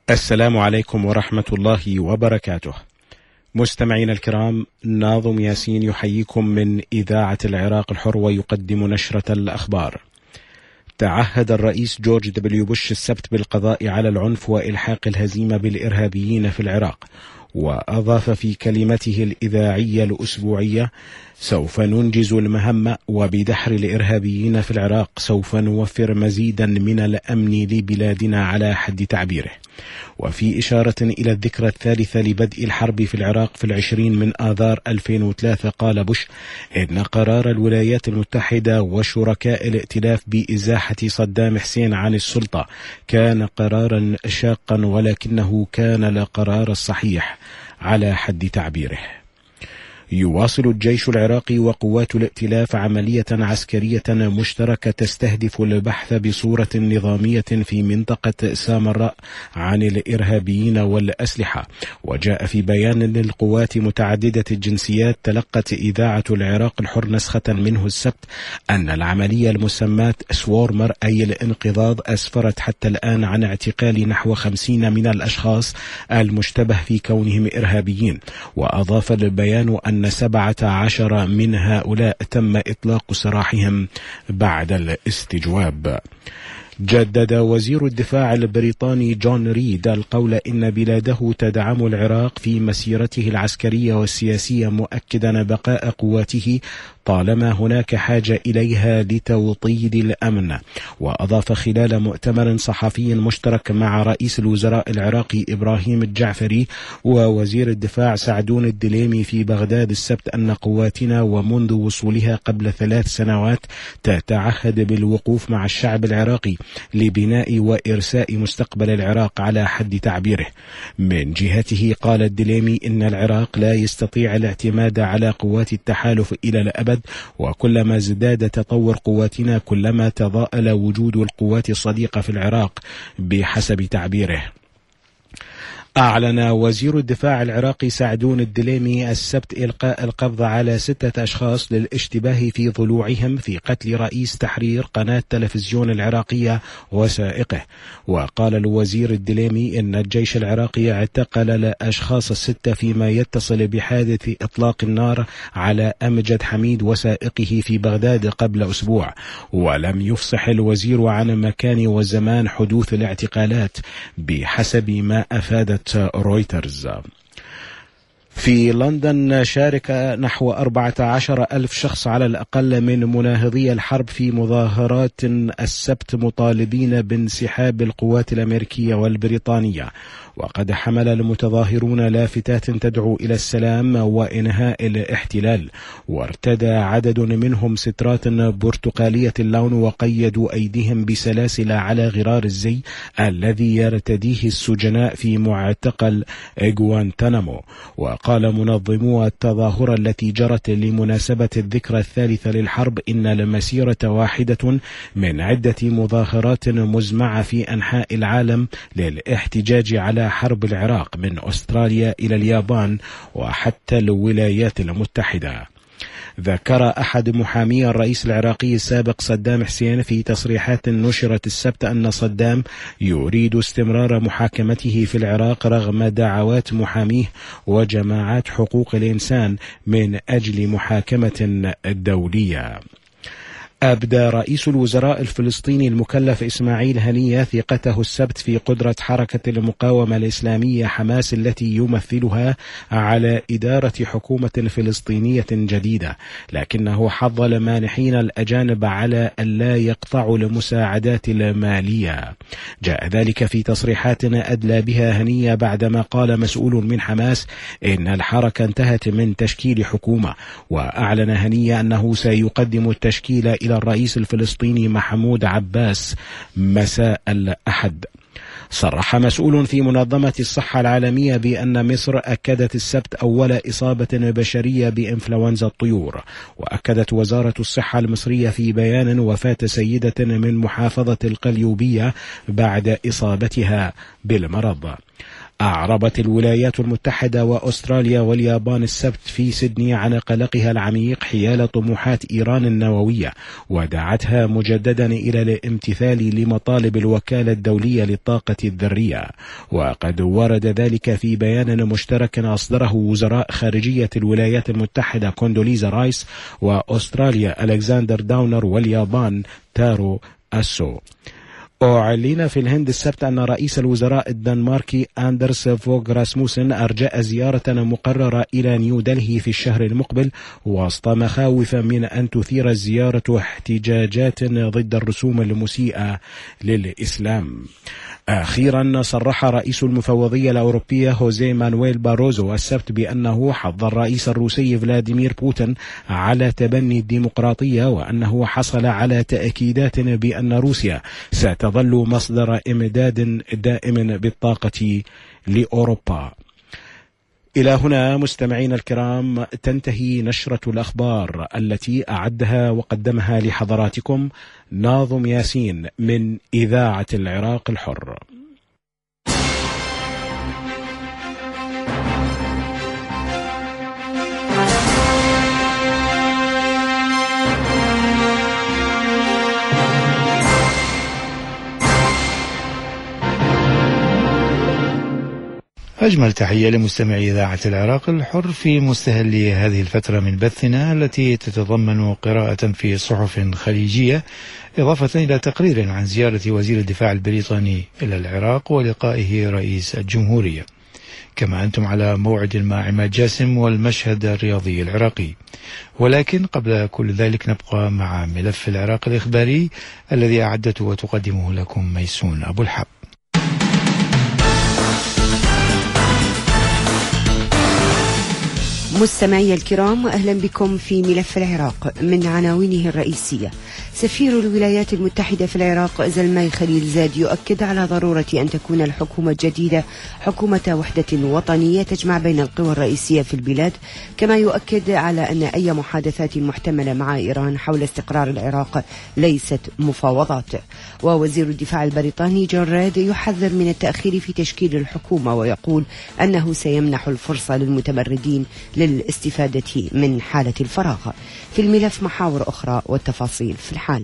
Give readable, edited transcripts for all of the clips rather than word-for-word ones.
السلام عليكم ورحمة الله وبركاته. مستمعين الكرام، ناظم ياسين يحييكم من إذاعة العراق الحر ويقدم نشرة الأخبار. تعهد الرئيس جورج دبليو بوش السبت بالقضاء على العنف وإلحاق الهزيمة بالإرهابيين في العراق، وأضاف في كلمته الإذاعية الأسبوعية: سوف ننجز المهمة، وبدحر الإرهابيين في العراق سوف نوفر مزيدا من الأمن لبلادنا على حد تعبيره. وفي إشارة إلى الذكرى الثالثة لبدء الحرب في العراق في 20 من آذار 2003، قال بوش إن قرار الولايات المتحدة وشركاء الائتلاف بإزاحة صدام حسين عن السلطة كان قرارا شاقا، ولكنه كان القرار الصحيح على حد تعبيره. يواصل الجيش العراقي وقوات الائتلاف عملية عسكرية مشتركة تستهدف البحث بصورة نظامية في منطقة سامراء عن الإرهابيين والأسلحة. وجاء في بيان للقوات متعددة الجنسيات تلقت إذاعة العراق الحر نسخة منه السبت أن العملية المسماة سوورمر أي الانقضاض أسفرت حتى الآن عن اعتقال نحو 50 من الأشخاص المشتبه في كونهم إرهابيين. وأضاف البيان أن 17 من هؤلاء تم إطلاق سراحهم بعد الاستجواب. جدد وزير الدفاع البريطاني جون ريد القول إن بلاده تدعم العراق في مسيرته العسكرية والسياسية، مؤكدا بقاء قواته طالما هناك حاجة إليها لتوطيد الأمن. وأضاف خلال مؤتمر صحفي مشترك مع رئيس الوزراء العراقي إبراهيم الجعفري ووزير الدفاع سعدون الدليمي في بغداد السبت أن قواتنا ومنذ وصولها قبل 3 سنوات تتعهد بالوقوف مع الشعب العراقي لبناء وإرساء مستقبل العراق على حد تعبيره. من جهته قال الدليمي إن العراق لا يستطيع الاعتماد على قوات التحالف إلى الأبد، وكلما ازداد تطور قواتنا كلما تضاءل وجود القوات الصديقة في العراق بحسب تعبيره. أعلن وزير الدفاع العراقي سعدون الدليمي السبت إلقاء القبض على 6 أشخاص للاشتباه في ضلوعهم في قتل رئيس تحرير قناة تلفزيون العراقية وسائقه. وقال الوزير الدليمي إن الجيش العراقي اعتقل الأشخاص 6 فيما يتصل بحادث إطلاق النار على أمجد حميد وسائقه في بغداد قبل أسبوع. ولم يفصح الوزير عن مكان وزمان حدوث الاعتقالات بحسب ما أفادت رويترز. في لندن شارك نحو 14,000 شخص على الأقل من مناهضي الحرب في مظاهرات السبت مطالبين بانسحاب القوات الأمريكية والبريطانية. وقد حمل المتظاهرون لافتات تدعو إلى السلام وإنهاء الاحتلال، وارتدى عدد منهم سترات برتقالية اللون وقيدوا أيديهم بسلاسل على غرار الزي الذي يرتديه السجناء في معتقل غوانتنامو. وقال منظمو التظاهرة التي جرت لمناسبة الذكرى الثالثة للحرب إن المسيرة واحدة من عدة مظاهرات مزمعة في أنحاء العالم للاحتجاج على حرب العراق من أستراليا إلى اليابان وحتى الولايات المتحدة. ذكر أحد محامي الرئيس العراقي السابق صدام حسين في تصريحات نشرت السبت أن صدام يريد استمرار محاكمته في العراق رغم دعوات محاميه وجماعات حقوق الإنسان من أجل محاكمة دولية. أبدى رئيس الوزراء الفلسطيني المكلف إسماعيل هنية ثقته السبت في قدرة حركة المقاومة الإسلامية حماس التي يمثلها على إدارة حكومة فلسطينية جديدة، لكنه حض المانحين الأجانب على ألا يقطعوا المساعدات المالية. جاء ذلك في تصريحات أدلى بها هنية بعدما قال مسؤول من حماس إن الحركة انتهت من تشكيل حكومة. وأعلن هنية أنه سيقدم التشكيل إلى الرئيس الفلسطيني محمود عباس مساء الأحد. صرح مسؤول في منظمة الصحة العالمية بأن مصر أكدت السبت أول إصابة بشرية بإنفلونزا الطيور. وأكدت وزارة الصحة المصرية في بيان وفاة سيدة من محافظة القليوبية بعد إصابتها بالمرض. أعربت الولايات المتحدة وأستراليا واليابان السبت في سيدني عن قلقها العميق حيال طموحات إيران النووية، ودعتها مجددا إلى الامتثال لمطالب الوكالة الدولية للطاقة الذرية. وقد ورد ذلك في بيان مشترك أصدره وزراء خارجية الولايات المتحدة كوندوليزا رايس وأستراليا ألكسندر داونر واليابان تارو أسو. أعلن في الهند السبت أن رئيس الوزراء الدنماركي أندرس فوغ راسموسن أرجأ زيارة مقررة إلى نيودلهي في الشهر المقبل، وسط مخاوف من أن تثير الزيارة احتجاجات ضد الرسوم المسيئة للإسلام. أخيرا صرح رئيس المفوضية الأوروبية هوزيه مانويل باروزو السبت بأنه حض الرئيس الروسي فلاديمير بوتين على تبني الديمقراطية، وأنه حصل على تأكيدات بأن روسيا ستظل مصدر إمداد دائم بالطاقة لأوروبا. إلى هنا مستمعين الكرام تنتهي نشرة الأخبار التي أعدها وقدمها لحضراتكم ناظم ياسين من إذاعة العراق الحر. أجمل تحية لمستمعي إذاعة العراق الحر في مستهل هذه الفترة من بثنا التي تتضمن قراءة في صحف خليجية، إضافة إلى تقرير عن زيارة وزير الدفاع البريطاني إلى العراق ولقائه رئيس الجمهورية. كما أنتم على موعد مع عماد جاسم والمشهد الرياضي العراقي. ولكن قبل كل ذلك نبقى مع ملف العراق الإخباري الذي أعدته وتقدمه لكم ميسون أبو الحب. مستمعي الكرام، أهلا بكم في ملف العراق. من عناوينه الرئيسية: سفير الولايات المتحدة في العراق زلماي خليلزاد يؤكد على ضرورة أن تكون الحكومة الجديدة حكومة وحدة وطنية تجمع بين القوى الرئيسية في البلاد، كما يؤكد على أن أي محادثات محتملة مع إيران حول استقرار العراق ليست مفاوضات. ووزير الدفاع البريطاني جون ريد يحذر من التأخير في تشكيل الحكومة، ويقول أنه سيمنح الفرصة للمتمردين للاستفادة من حالة الفراغ. في الملف محاور أخرى والتفاصيل في الحال.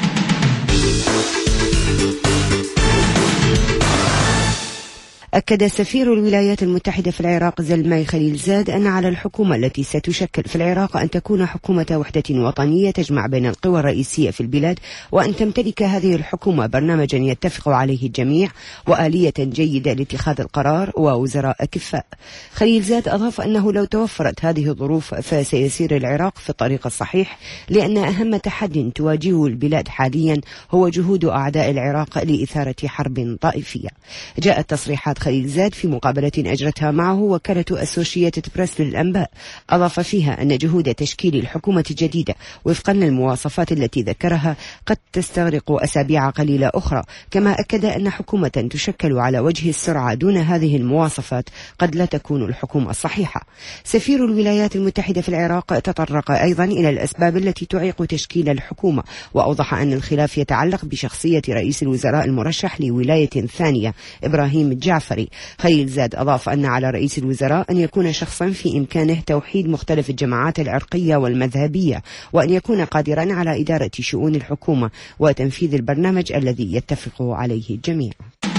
أكد سفير الولايات المتحدة في العراق زلماي خليلزاد أن على الحكومة التي ستشكل في العراق أن تكون حكومة وحدة وطنية تجمع بين القوى الرئيسية في البلاد، وأن تمتلك هذه الحكومة برنامجا يتفق عليه الجميع وآلية جيدة لاتخاذ القرار ووزراء أكفاء. خليلزاد أضاف أنه لو توفرت هذه الظروف فسيسير العراق في الطريق الصحيح، لأن أهم تحد تواجهه البلاد حاليا هو جهود أعداء العراق لإثارة حرب طائفية. جاءت تصريحات خليلزاد في مقابلة أجرتها معه وكالة أسوشيتد بريس للأنباء، أضاف فيها أن جهود تشكيل الحكومة الجديدة وفقا للمواصفات التي ذكرها قد تستغرق أسابيع قليلة أخرى. كما أكد أن حكومة تشكل على وجه السرعة دون هذه المواصفات قد لا تكون الحكومة الصحيحة. سفير الولايات المتحدة في العراق تطرق أيضا إلى الأسباب التي تعيق تشكيل الحكومة، وأوضح أن الخلاف يتعلق بشخصية رئيس الوزراء المرشح لولاية ثانية إبراهيم الجعفري. خليلزاد أضاف أن على رئيس الوزراء أن يكون شخصا في إمكانه توحيد مختلف الجماعات العرقية والمذهبية، وأن يكون قادرا على إدارة شؤون الحكومة وتنفيذ البرنامج الذي يتفق عليه الجميع.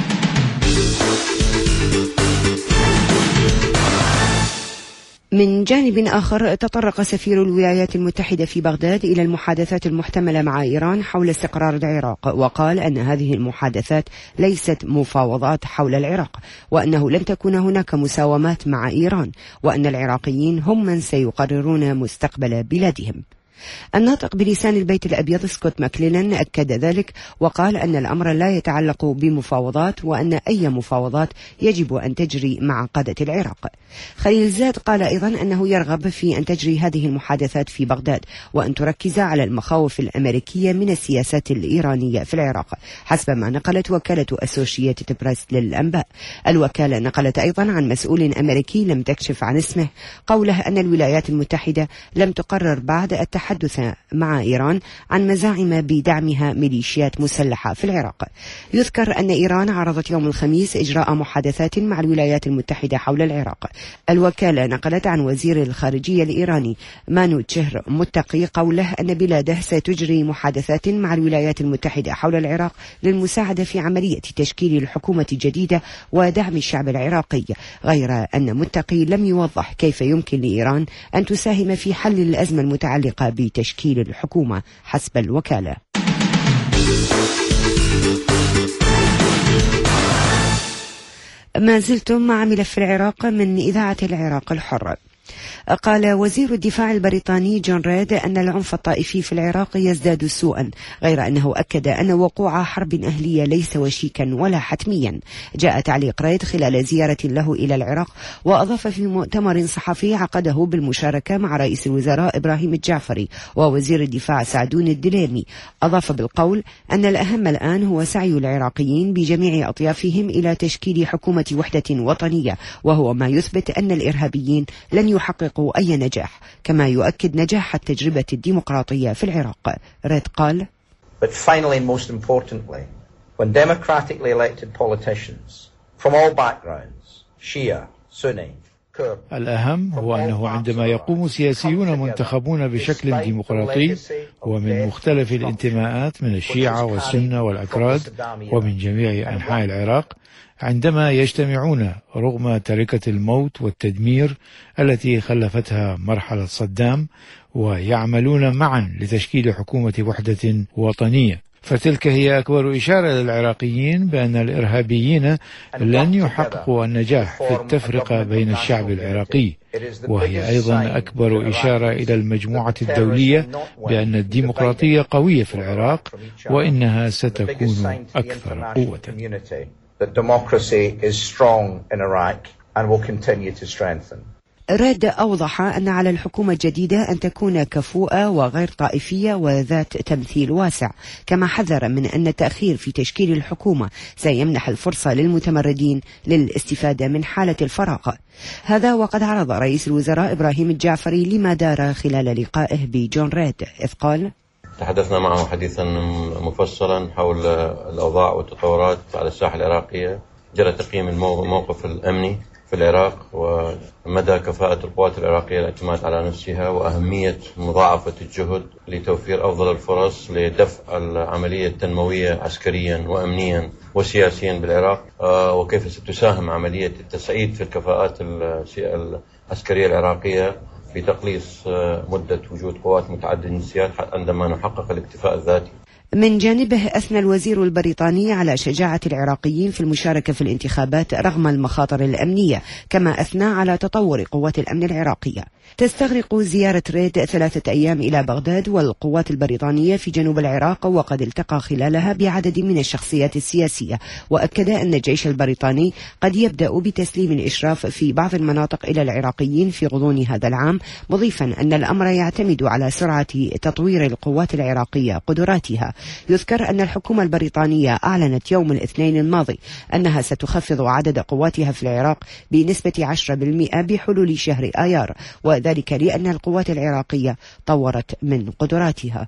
من جانب آخر تطرق سفير الولايات المتحدة في بغداد إلى المحادثات المحتملة مع إيران حول استقرار العراق، وقال أن هذه المحادثات ليست مفاوضات حول العراق، وأنه لن تكون هناك مساومات مع إيران، وأن العراقيين هم من سيقررون مستقبل بلادهم. الناطق بلسان البيت الأبيض سكوت ماكلينان أكد ذلك، وقال أن الأمر لا يتعلق بمفاوضات، وأن أي مفاوضات يجب أن تجري مع قادة العراق. خليلزاد قال أيضا أنه يرغب في أن تجري هذه المحادثات في بغداد، وأن تركز على المخاوف الأمريكية من السياسات الإيرانية في العراق، حسب ما نقلت وكالة أسوشيتد بريس للأنباء. الوكالة نقلت أيضا عن مسؤول أمريكي لم تكشف عن اسمه قوله أن الولايات المتحدة لم تقرر بعد التحدث للتحدث مع إيران عن مزاعم بدعمها ميليشيات مسلحة في العراق. يذكر أن إيران عرضت يوم الخميس إجراء محادثات مع الولايات المتحدة حول العراق. الوكالة نقلت عن وزير الخارجية الإيراني مانو تشهر متقي قوله أن بلاده ستجري محادثات مع الولايات المتحدة حول العراق للمساعدة في عملية تشكيل الحكومة الجديدة ودعم الشعب العراقي، غير أن متقي لم يوضح كيف يمكن لإيران أن تساهم في حل الأزمة المتعلقة بتشكيل الحكومة حسب الوكالة. ما زلتم مع ملف العراق من إذاعة العراق الحر. قال وزير الدفاع البريطاني جون ريد أن العنف الطائفي في العراق يزداد سوءا، غير أنه أكد أن وقوع حرب أهلية ليس وشيكا ولا حتميا. جاء تعليق ريد خلال زيارة له إلى العراق، وأضاف في مؤتمر صحفي عقده بالمشاركة مع رئيس الوزراء إبراهيم الجعفري ووزير الدفاع سعدون الدليمي، أضاف بالقول أن الأهم الآن هو سعي العراقيين بجميع أطيافهم إلى تشكيل حكومة وحدة وطنية، وهو ما يثبت أن الإرهابيين لن يحققوا أي نجاح، كما يؤكد نجاح التجربة الديمقراطية في العراق. ريد قال: But finally and most importantly, when democratically elected politicians from all backgrounds, Shia, Sunni, الأهم هو أنه عندما يقوم سياسيون منتخبون بشكل ديمقراطي ومن مختلف الانتماءات من الشيعة والسنة والأكراد ومن جميع أنحاء العراق، عندما يجتمعون رغم تركة الموت والتدمير التي خلفتها مرحلة صدام ويعملون معا لتشكيل حكومة وحدة وطنية، فتلك هي أكبر إشارة للعراقيين بأن الإرهابيين لن يحققوا النجاح في التفرقة بين الشعب العراقي، وهي أيضا أكبر إشارة إلى المجموعة الدولية بأن الديمقراطية قوية في العراق وإنها ستكون أكثر قوة. ريد أوضح أن على الحكومة الجديدة أن تكون كفؤة وغير طائفية وذات تمثيل واسع، كما حذر من أن التأخير في تشكيل الحكومة سيمنح الفرصة للمتمردين للاستفادة من حالة الفراغ. هذا وقد عرض رئيس الوزراء إبراهيم الجعفري لما دار خلال لقائه بجون ريد، إذ قال: تحدثنا معه حديثا مفصلا حول الأوضاع والتطورات على الساحة العراقية، جرى تقييم الموقف الأمني في العراق ومدى كفاءة القوات العراقية الاعتماد على نفسها، وأهمية مضاعفة الجهد لتوفير أفضل الفرص لدفع العملية التنموية عسكريا وأمنيا وسياسيا بالعراق، وكيف ستساهم عملية التسعيد في الكفاءات العسكرية العراقية في تقليص مدة وجود قوات متعددة الجنسيات عندما نحقق الاكتفاء الذاتي. من جانبه أثنى الوزير البريطاني على شجاعة العراقيين في المشاركة في الانتخابات رغم المخاطر الأمنية، كما أثنى على تطور قوات الأمن العراقية. تستغرق زيارة ريد 3 أيام إلى بغداد والقوات البريطانية في جنوب العراق، وقد التقى خلالها بعدد من الشخصيات السياسية، وأكد أن الجيش البريطاني قد يبدأ بتسليم الإشراف في بعض المناطق إلى العراقيين في غضون هذا العام، مضيفا أن الأمر يعتمد على سرعة تطوير القوات العراقية قدراتها. يذكر أن الحكومة البريطانية أعلنت يوم الاثنين الماضي أنها ستخفض عدد قواتها في العراق بنسبة 10% بحلول شهر آيار، وذلك لأن القوات العراقية طورت من قدراتها.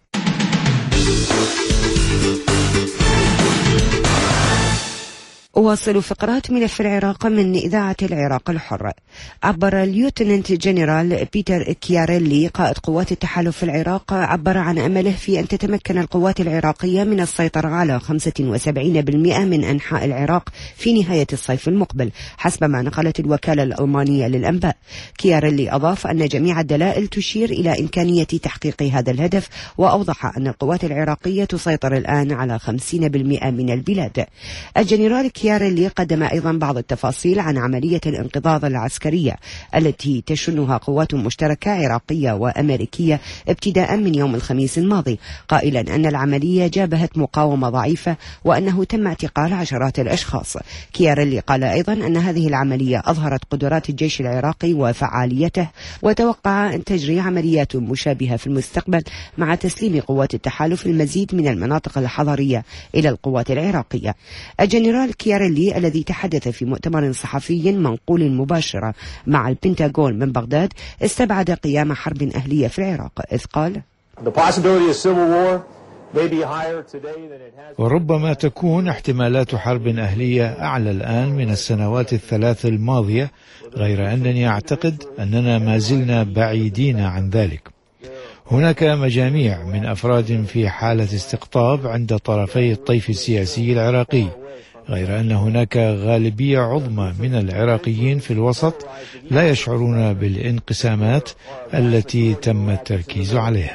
أواصل فقرات ملف العراق من إذاعة العراق الحر. عبر اليوتننت جنرال بيتر كياريلي قائد قوات التحالف في العراق عن أمله في أن تتمكن القوات العراقية من السيطرة على 75% من أنحاء العراق في نهاية الصيف المقبل، حسب ما نقلت الوكالة الألمانية للأنباء. كياريلي أضاف أن جميع الدلائل تشير إلى إمكانية تحقيق هذا الهدف، وأوضح أن القوات العراقية تسيطر الآن على 50% من البلاد. الجنرال كياريلي قدم أيضا بعض التفاصيل عن عملية الانقضاض العسكرية التي تشنها قوات مشتركة عراقية وأمريكية ابتداء من يوم الخميس الماضي، قائلا أن العملية جابهت مقاومة ضعيفة وأنه تم اعتقال عشرات الأشخاص. كياريلي قال أيضا أن هذه العملية أظهرت قدرات الجيش العراقي وفعاليته، وتوقع أن تجري عمليات مشابهة في المستقبل مع تسليم قوات التحالف المزيد من المناطق الحضرية إلى القوات العراقية. الجنرال كياريلي الذي تحدث في مؤتمر صحفي منقول مباشرة مع البنتاغون من بغداد استبعد قيام حرب أهلية في العراق، إذ قال: وربما تكون احتمالات حرب أهلية أعلى الآن من السنوات الثلاث الماضية، غير أنني أعتقد أننا ما زلنا بعيدين عن ذلك. هناك مجاميع من أفراد في حالة استقطاب عند طرفي الطيف السياسي العراقي، غير أن هناك غالبية عظمى من العراقيين في الوسط لا يشعرون بالانقسامات التي تم التركيز عليها.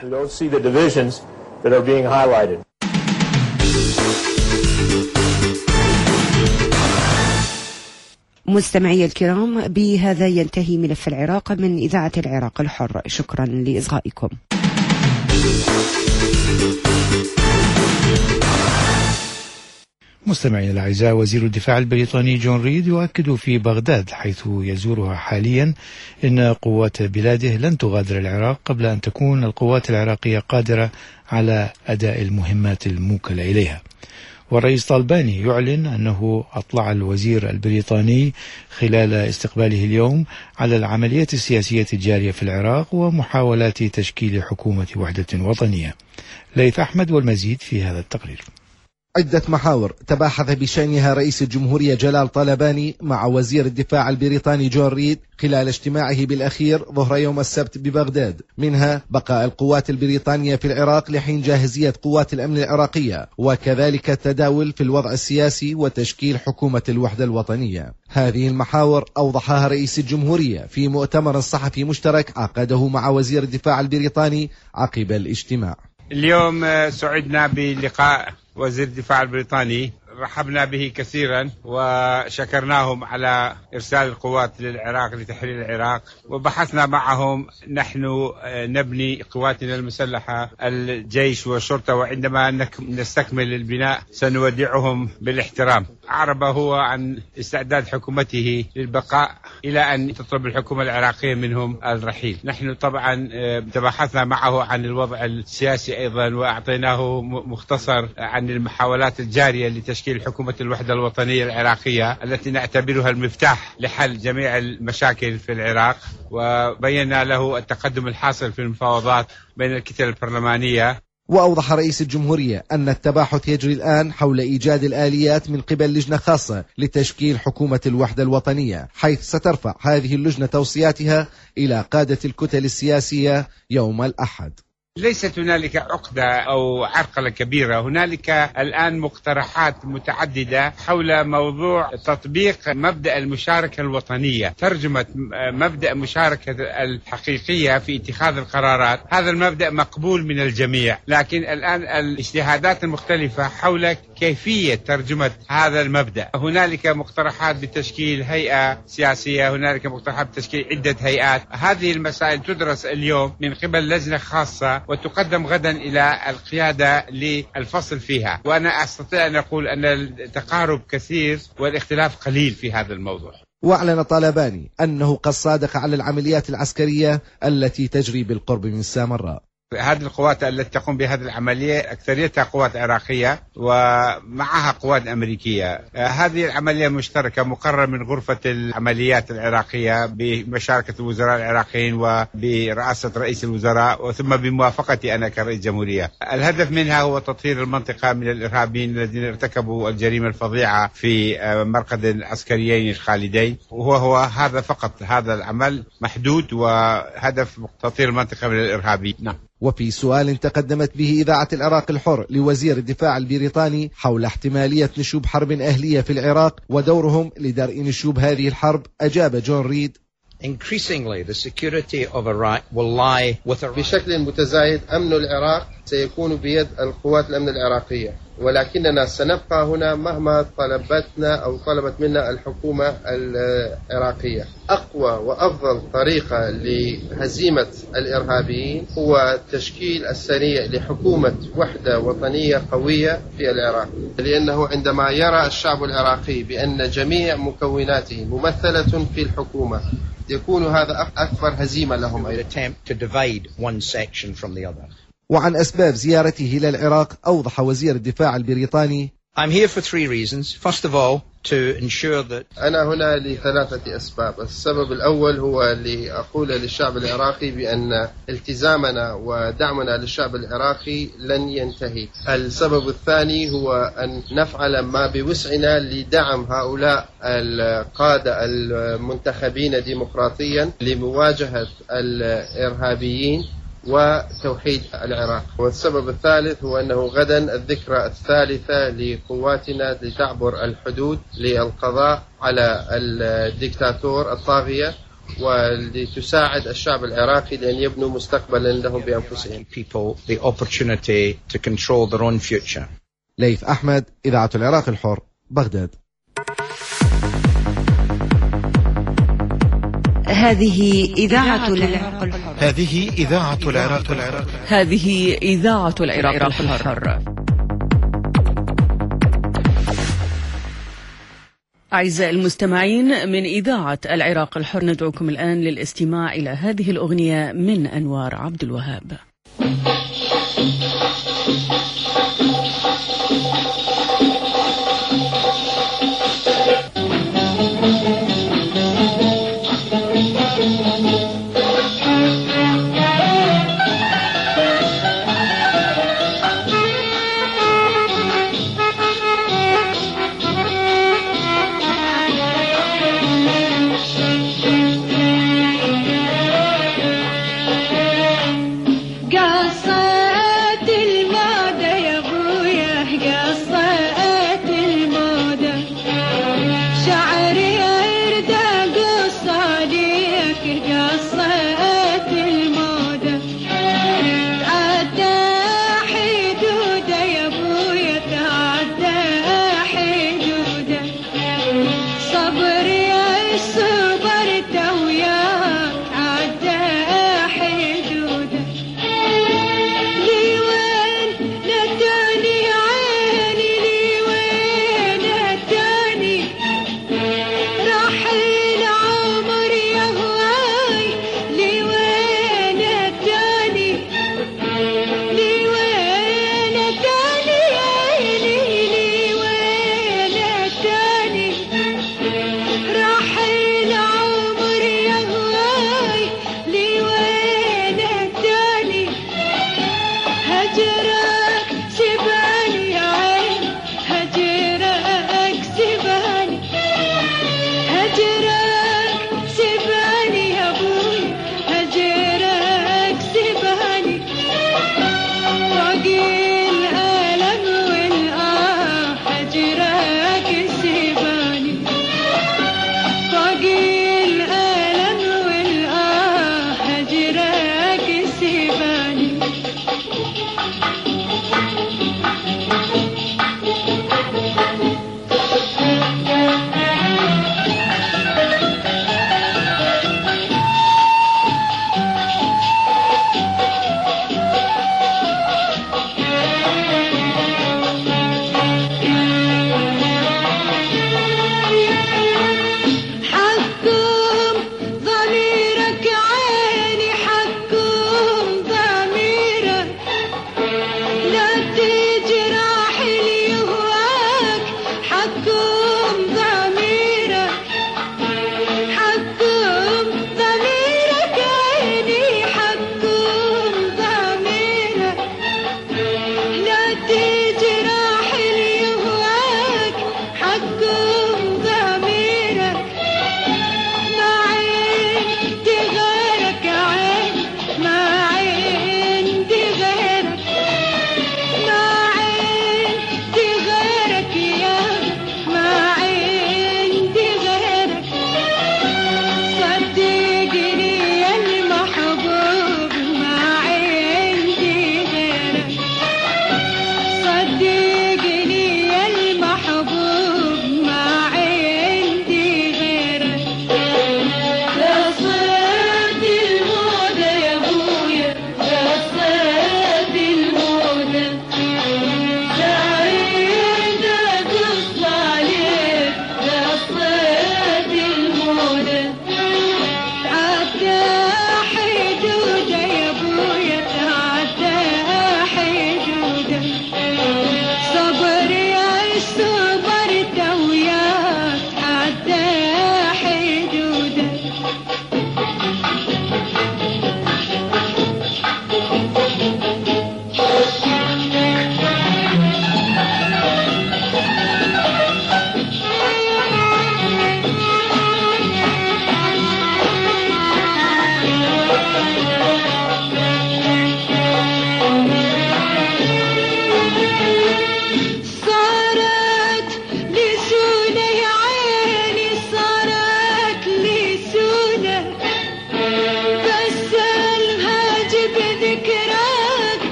مستمعي الكرام، بهذا ينتهي ملف العراق من إذاعة العراق الحر. شكرا لإصغائكم. مستمعينا الأعزاء، وزير الدفاع البريطاني جون ريد يؤكد في بغداد حيث يزورها حاليا إن قوات بلاده لن تغادر العراق قبل أن تكون القوات العراقية قادرة على أداء المهمات الموكلة إليها. والرئيس طالباني يعلن أنه أطلع الوزير البريطاني خلال استقباله اليوم على العملية السياسية الجارية في العراق ومحاولات تشكيل حكومة وحدة وطنية. ليث أحمد والمزيد في هذا التقرير. عدة محاور تباحث بشأنها رئيس الجمهورية جلال طلباني مع وزير الدفاع البريطاني جون ريد خلال اجتماعه بالأخير ظهر يوم السبت ببغداد، منها بقاء القوات البريطانية في العراق لحين جاهزية قوات الأمن العراقية، وكذلك التداول في الوضع السياسي وتشكيل حكومة الوحدة الوطنية. هذه المحاور أوضحها رئيس الجمهورية في مؤتمر صحفي مشترك عقده مع وزير الدفاع البريطاني عقب الاجتماع. اليوم سعدنا بلقاء وزير الدفاع البريطاني، رحبنا به كثيرا وشكرناهم على إرسال القوات للعراق لتحرير العراق، وبحثنا معهم نحن نبني قواتنا المسلحة الجيش والشرطة، وعندما نستكمل البناء سنودعهم بالاحترام. أعرب هو عن استعداد حكومته للبقاء إلى أن تطلب الحكومة العراقية منهم الرحيل. نحن طبعا تباحثنا معه عن الوضع السياسي أيضا، وأعطيناه مختصر عن المحاولات الجارية لتشكيل حكومة الوحدة الوطنية العراقية التي نعتبرها المفتاح لحل جميع المشاكل في العراق، وبينا له التقدم الحاصل في المفاوضات بين الكتل البرلمانية. وأوضح رئيس الجمهورية أن التباحث يجري الآن حول إيجاد الآليات من قبل لجنة خاصة لتشكيل حكومة الوحدة الوطنية، حيث سترفع هذه اللجنة توصياتها إلى قادة الكتل السياسية يوم الأحد. ليست هنالك عقدة أو عرقلة كبيرة، هنالك الآن مقترحات متعددة حول موضوع تطبيق مبدأ المشاركة الوطنية، ترجمة مبدأ المشاركة الحقيقية في اتخاذ القرارات. هذا المبدأ مقبول من الجميع، لكن الآن الاجتهادات المختلفة حول كيفية ترجمة هذا المبدأ. هنالك مقترحات بتشكيل هيئة سياسية، هنالك مقترحات بتشكيل عدة هيئات. هذه المسائل تدرس اليوم من قبل لجنة خاصة وتقدم غدا إلى القيادة للفصل فيها، وأنا أستطيع أن أقول أن التقارب كثير والاختلاف قليل في هذا الموضوع. وأعلن طلباني أنه قد صادق على العمليات العسكرية التي تجري بالقرب من سامراء. هذه القوات التي تقوم بهذه العملية أكثريتها قوات عراقية ومعها قوات أمريكية. هذه العملية مشتركة مقررة من غرفة العمليات العراقية بمشاركة الوزراء العراقيين وبرئاسة رئيس الوزراء وثم بموافقتي أنا كرئيس جمهورية. الهدف منها هو تطهير المنطقة من الإرهابيين الذين ارتكبوا الجريمة الفظيعة في مرقد عسكريين الخالدين، وهو هذا فقط. هذا العمل محدود وهدف تطهير المنطقة من الإرهابيين. نعم. وفي سؤال تقدمت به إذاعة العراق الحر لوزير الدفاع البريطاني حول احتمالية نشوب حرب أهلية في العراق ودورهم لدرء نشوب هذه الحرب، أجاب جون ريد: Increasingly, the security of Iraq will lie with Iraq. بشكل متزايد أمن العراق سيكون بيد القوات الأمن العراقية، ولكننا سنبقى هنا مهما طلبتنا أو طلبت منا الحكومة العراقية. أقوى وأفضل طريقة لهزيمة الإرهابيين هو تشكيل السريع لحكومة وحدة وطنية قوية في العراق، لأنه عندما يرى الشعب العراقي بأن جميع مكوناته ممثلة في الحكومة يكون هذا أكبر هزيمة لهم. وعن أسباب زيارته إلى العراق أوضح وزير الدفاع البريطاني: I'm here for 3 reasons. First of all, to ensure that. أنا هنا لثلاثة أسباب. السبب الأول هو لأقول للشعب العراقي بأن التزامنا ودعمنا للشعب العراقي لن ينتهي. السبب الثاني هو أن نفعل ما بوسعنا لدعم هؤلاء القادة المنتخبين ديمقراطيا لمواجهة الإرهابيين وتوحيد العراق. والسبب الثالث هو أنه غدا الذكرى الثالثة لقواتنا لتعبر الحدود للقضاء على الدكتاتور الطاغية ولتساعد الشعب العراقي لأن يبنوا مستقبلا لهم بأنفسهم. ليث أحمد، إذاعة العراق الحر، بغداد. هذه إذاعة العراق الحر. هذه إذاعة العراق الحر. هذه إذاعة العراق الحر. أعزائي المستمعين، من إذاعة العراق الحر ندعوكم الآن للاستماع إلى هذه الأغنية من أنوار عبد الوهاب.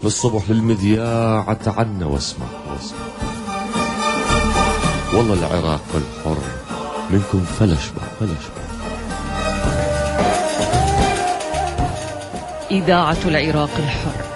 الصبح للمذياع عنا واسمع والله العراق الحر منكم فلشبع. إذاعة العراق الحر.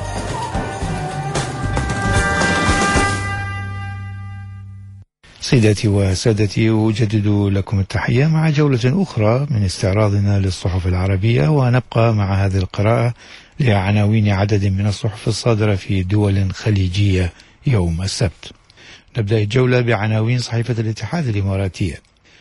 سيداتي وسادتي، أجدد لكم التحية مع جولة أخرى من استعراضنا للصحف العربية، ونبقى مع هذه القراءة لعناوين عدد من الصحف الصادرة في دول خليجية يوم السبت. نبدأ الجولة بعناوين صحيفة الاتحاد الإماراتية.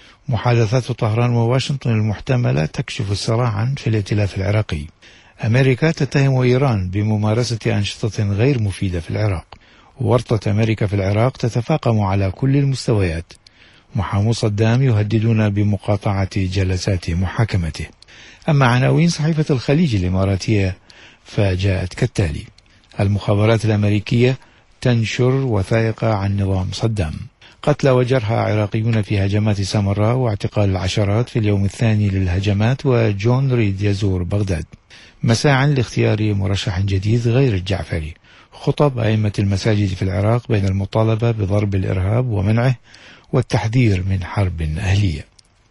محادثات طهران وواشنطن المحتملة تكشف صراعا في الائتلاف العراقي. أمريكا تتهم إيران بممارسة أنشطة غير مفيدة في العراق. ورطة أمريكا في العراق تتفاقم على كل المستويات. محامو صدام يهددون بمقاطعة جلسات محاكمته. أما عناوين صحيفة الخليج الإماراتية فجاءت كالتالي: المخابرات الأمريكية تنشر وثائق عن نظام صدام. قتلى وجرحى عراقيون في هجمات سامراء، واعتقال العشرات في اليوم الثاني للهجمات، وجون ريد يزور بغداد. مساعٍ لاختيار مرشح جديد غير الجعفري. خطب أئمة المساجد في العراق بين المطالبة بضرب الإرهاب ومنعه والتحذير من حرب أهلية.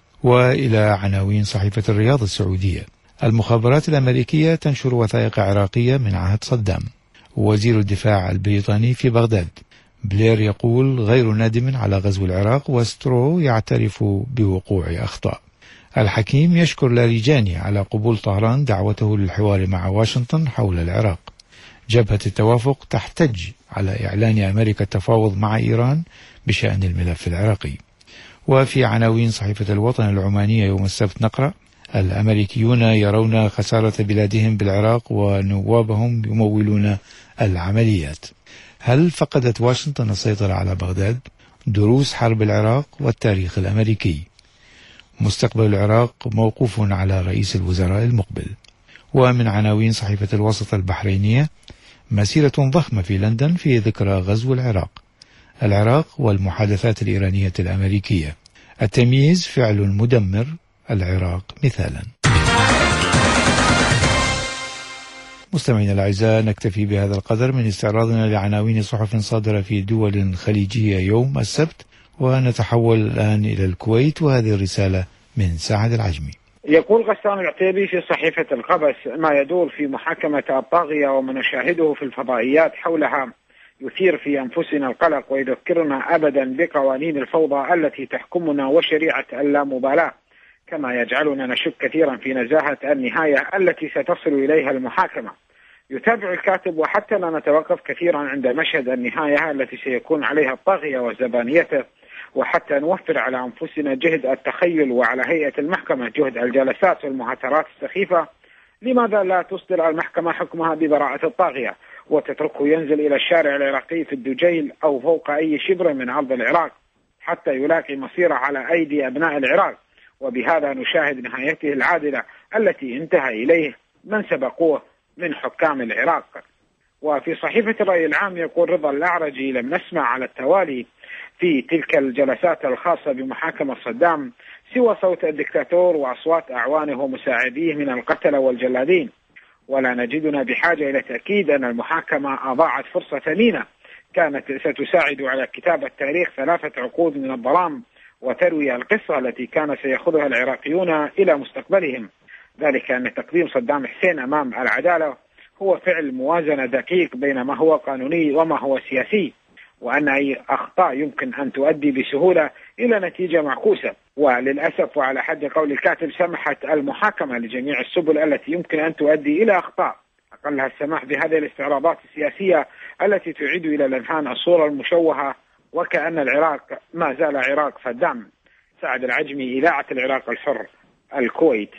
وإلى عناوين صحيفة الرياض السعودية. المخابرات الأمريكية تنشر وثائق عراقية من عهد صدام. وزير الدفاع البريطاني في بغداد. بلير يقول غير نادم على غزو العراق، وسترو يعترف بوقوع أخطاء. الحكيم يشكر لاريجاني على قبول طهران دعوته للحوار مع واشنطن حول العراق. جبهة التوافق تحتج على إعلان أمريكا التفاوض مع إيران بشأن الملف العراقي. وفي عناوين صحيفة الوطن العمانية يوم السبت نقرأ: الأمريكيون يرون خسارة بلادهم بالعراق ونوابهم يمولون العمليات. هل فقدت واشنطن السيطرة على بغداد؟ دروس حرب العراق والتاريخ الأمريكي. مستقبل العراق موقوف على رئيس الوزراء المقبل. ومن عناوين صحيفة الوسط البحرينية: مسيرة ضخمة في لندن في ذكرى غزو العراق والمحادثات الإيرانية الأمريكية. التمييز فعل مدمر، العراق مثالا. مستمعينا الأعزاء، نكتفي بهذا القدر من استعراضنا لعناوين صحف صادرة في دول خليجية يوم السبت، ونتحول الآن إلى الكويت، وهذه الرسالة من سعد العجمي. يقول غسان العتيبي في صحيفة القبس: ما يدور في محاكمة الطاغية وما نشاهده في الفضائيات حولها يثير في أنفسنا القلق، ويذكرنا أبدا بقوانين الفوضى التي تحكمنا وشريعة اللامبالاة، كما يجعلنا نشك كثيرا في نزاهة النهاية التي ستصل إليها المحاكمة. يتابع الكاتب: وحتى لا نتوقف كثيرا عند مشهد النهاية التي سيكون عليها الطاغية وزبانيته، وحتى نوفر على أنفسنا جهد التخيل، وعلى هيئة المحكمة جهد الجلسات والمهاترات السخيفة، لماذا لا تصدر المحكمة حكمها ببراءة الطاغية وتتركه ينزل إلى الشارع العراقي في الدجيل أو فوق أي شبر من أرض العراق حتى يلاقي مصيره على أيدي أبناء العراق، وبهذا نشاهد نهايته العادلة التي انتهى إليه من سبقوه من حكام العراق. وفي صحيفة الرأي العام يقول رضا الأعرجي: لم نسمع على التوالي في تلك الجلسات الخاصة بمحاكمة صدام سوى صوت الدكتاتور وأصوات أعوانه ومساعديه من القتلة والجلادين، ولا نجدنا بحاجة إلى تأكيد أن المحاكمة أضاعت فرصة ثمينة كانت ستساعد على كتابة تاريخ 3 عقود من الظلام وتروي القصة التي كان سيأخذها العراقيون إلى مستقبلهم، ذلك أن تقديم صدام حسين أمام العدالة هو فعل موازنة دقيق بين ما هو قانوني وما هو سياسي، وأن أي أخطاء يمكن أن تؤدي بسهولة إلى نتيجة معكوسة. وللأسف وعلى حد قول الكاتب سمحت المحاكمة لجميع السبل التي يمكن أن تؤدي إلى أخطاء، أقلها السماح بهذه الاستعراضات السياسية التي تعيد إلى الأذهان الصورة المشوهة وكأن العراق ما زال عراق صدام. سعد العجمي، إذاعة العراق الحر، الكويت.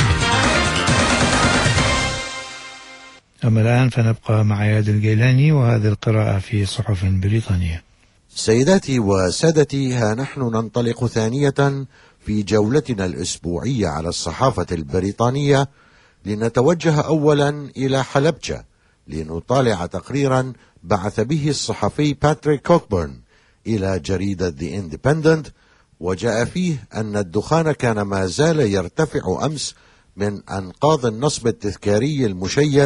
أما الآن فنبقى مع عياد الجيلاني وهذه القراءة في صحف بريطانية. سيداتي وسادتي، ها نحن ننطلق ثانية في جولتنا الأسبوعية على الصحافة البريطانية، لنتوجه أولا إلى حلبجة لنطالع تقريرا بعث به الصحفي باتريك كوكبورن إلى جريدة The Independent، وجاء فيه أن الدخان كان ما زال يرتفع أمس من أنقاض النصب التذكاري المشيد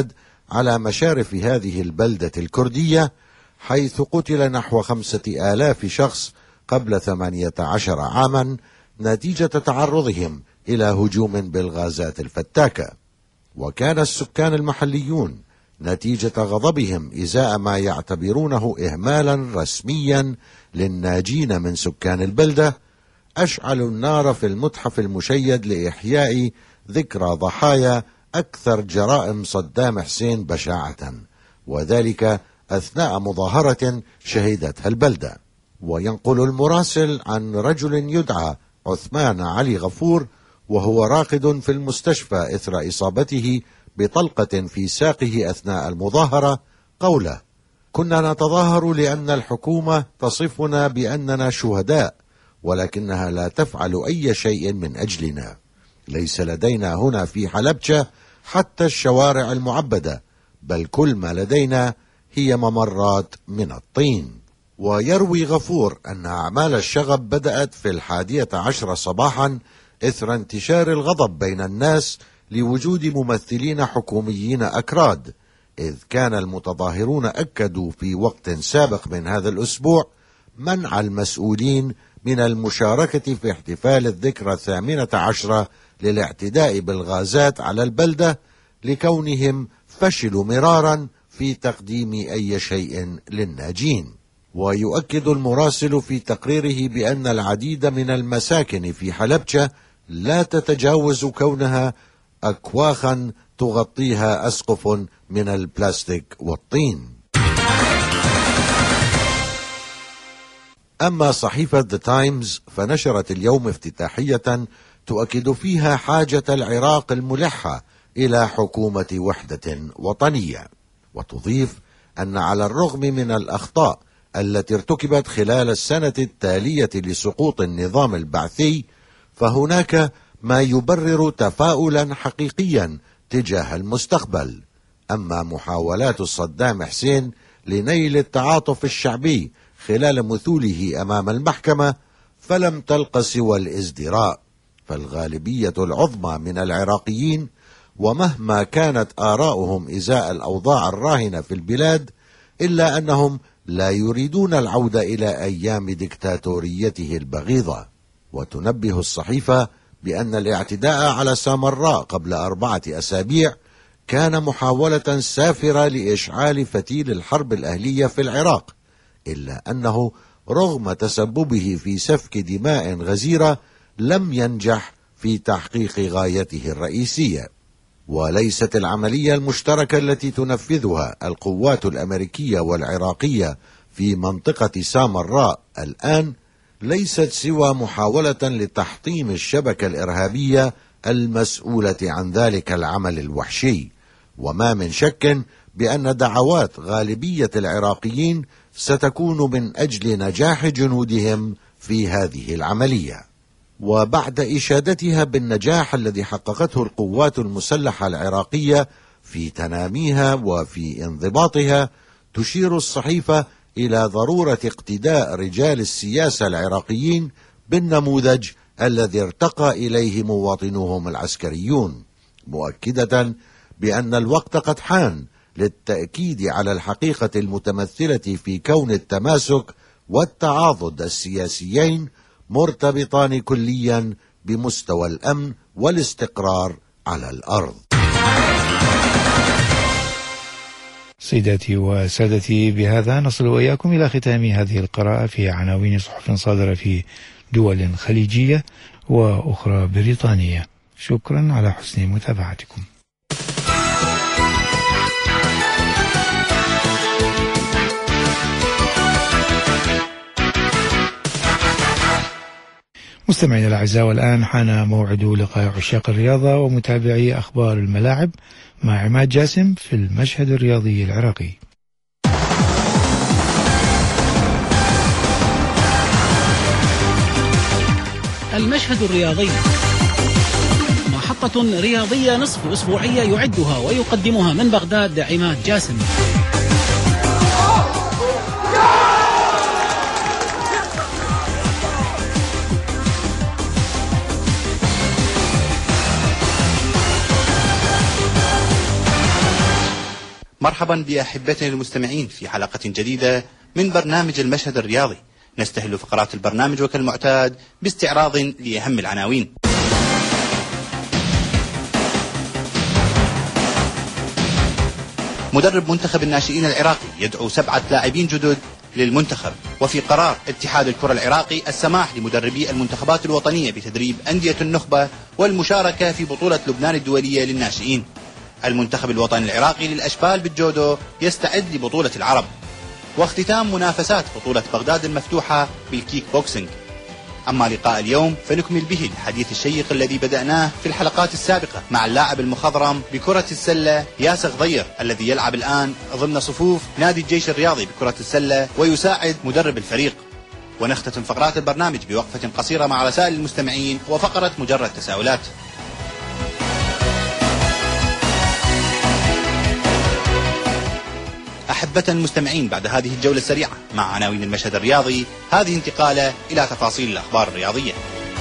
على مشارف هذه البلدة الكردية، حيث قتل نحو 5000 شخص قبل 18 عاما نتيجة تعرضهم إلى هجوم بالغازات الفتاكة. وكان السكان المحليون نتيجة غضبهم إزاء ما يعتبرونه إهمالا رسميا للناجين من سكان البلدة أشعلوا النار في المتحف المشيد لإحياء ذكرى ضحايا أكثر جرائم صدام حسين بشاعة، وذلك أثناء مظاهرة شهدتها البلدة. وينقل المراسل عن رجل يدعى عثمان علي غفور وهو راقد في المستشفى إثر إصابته بطلقة في ساقه أثناء المظاهرة قوله: كنا نتظاهر لأن الحكومة تصفنا بأننا شهداء، ولكنها لا تفعل أي شيء من أجلنا. ليس لدينا هنا في حلبجة حتى الشوارع المعبدة، بل كل ما لدينا هي ممرات من الطين. ويروي غفور أن أعمال الشغب بدأت في 11 صباحا إثر انتشار الغضب بين الناس لوجود ممثلين حكوميين أكراد، إذ كان المتظاهرون أكدوا في وقت سابق من هذا الأسبوع منع المسؤولين من المشاركة في احتفال الذكرى 18 للاعتداء بالغازات على البلدة، لكونهم فشلوا مرارا في تقديم أي شيء للناجين. ويؤكد المراسل في تقريره بأن العديد من المساكن في حلبجة لا تتجاوز كونها أكواخا تغطيها أسقف من البلاستيك والطين. أما صحيفة The Times فنشرت اليوم افتتاحية تؤكد فيها حاجة العراق الملحة إلى حكومة وحدة وطنية، وتضيف أن على الرغم من الأخطاء التي ارتكبت خلال السنة التالية لسقوط النظام البعثي، فهناك ما يبرر تفاؤلا حقيقيا تجاه المستقبل. أما محاولات صدام حسين لنيل التعاطف الشعبي خلال مثوله أمام المحكمة فلم تلق سوى الازدراء، فالغالبية العظمى من العراقيين ومهما كانت آراؤهم إزاء الأوضاع الراهنة في البلاد إلا أنهم لا يريدون العودة إلى أيام ديكتاتوريته البغيضة. وتنبه الصحيفة بأن الاعتداء على سامراء قبل 4 أسابيع كان محاولة سافرة لإشعال فتيل الحرب الأهلية في العراق، إلا أنه رغم تسببه في سفك دماء غزيرة لم ينجح في تحقيق غايته الرئيسية. وليست العملية المشتركة التي تنفذها القوات الأمريكية والعراقية في منطقة سامراء الآن ليست سوى محاولة لتحطيم الشبكة الإرهابية المسؤولة عن ذلك العمل الوحشي، وما من شك بأن دعوات غالبية العراقيين ستكون من أجل نجاح جنودهم في هذه العملية. وبعد إشادتها بالنجاح الذي حققته القوات المسلحة العراقية في تناميها وفي انضباطها، تشير الصحيفة إلى ضرورة اقتداء رجال السياسة العراقيين بالنموذج الذي ارتقى إليه مواطنوهم العسكريون، مؤكدة بأن الوقت قد حان للتأكيد على الحقيقة المتمثلة في كون التماسك والتعاضد السياسيين مرتبطان كليا بمستوى الأمن والاستقرار على الأرض. سيداتي وسادتي، بهذا نصل وإياكم إلى ختام هذه القراءة في عناوين صحف صادرة في دول خليجية وأخرى بريطانية. شكرا على حسن متابعتكم. مستمعينا الأعزاء، والآن حان موعد لقاء عشاق الرياضة ومتابعي أخبار الملاعب مع عماد جاسم في المشهد الرياضي العراقي. المشهد الرياضي، محطة رياضية نصف أسبوعية يعدها ويقدمها من بغداد عماد جاسم. مرحبا بأحبتنا المستمعين في حلقة جديدة من برنامج المشهد الرياضي. نستهل فقرات البرنامج وكالمعتاد باستعراض لأهم العناوين. مدرب منتخب الناشئين العراقي يدعو 7 لاعبين جدد للمنتخب. وفي قرار اتحاد الكرة العراقي السماح لمدربي المنتخبات الوطنية بتدريب أندية النخبة والمشاركة في بطولة لبنان الدولية للناشئين. المنتخب الوطني العراقي للأشبال بالجودو يستعد لبطولة العرب. واختتام منافسات بطولة بغداد المفتوحة بالكيك بوكسينج. أما لقاء اليوم فنكمل به الحديث الشيق الذي بدأناه في الحلقات السابقة مع اللاعب المخضرم بكرة السلة ياسر غضير الذي يلعب الآن ضمن صفوف نادي الجيش الرياضي بكرة السلة ويساعد مدرب الفريق. ونختتم فقرات البرنامج بوقفة قصيرة مع رسائل المستمعين وفقرة مجرد تساؤلات. أحبة المستمعين، بعد هذه الجولة السريعة مع عناوين المشهد الرياضي، هذه انتقالة إلى تفاصيل الأخبار الرياضية.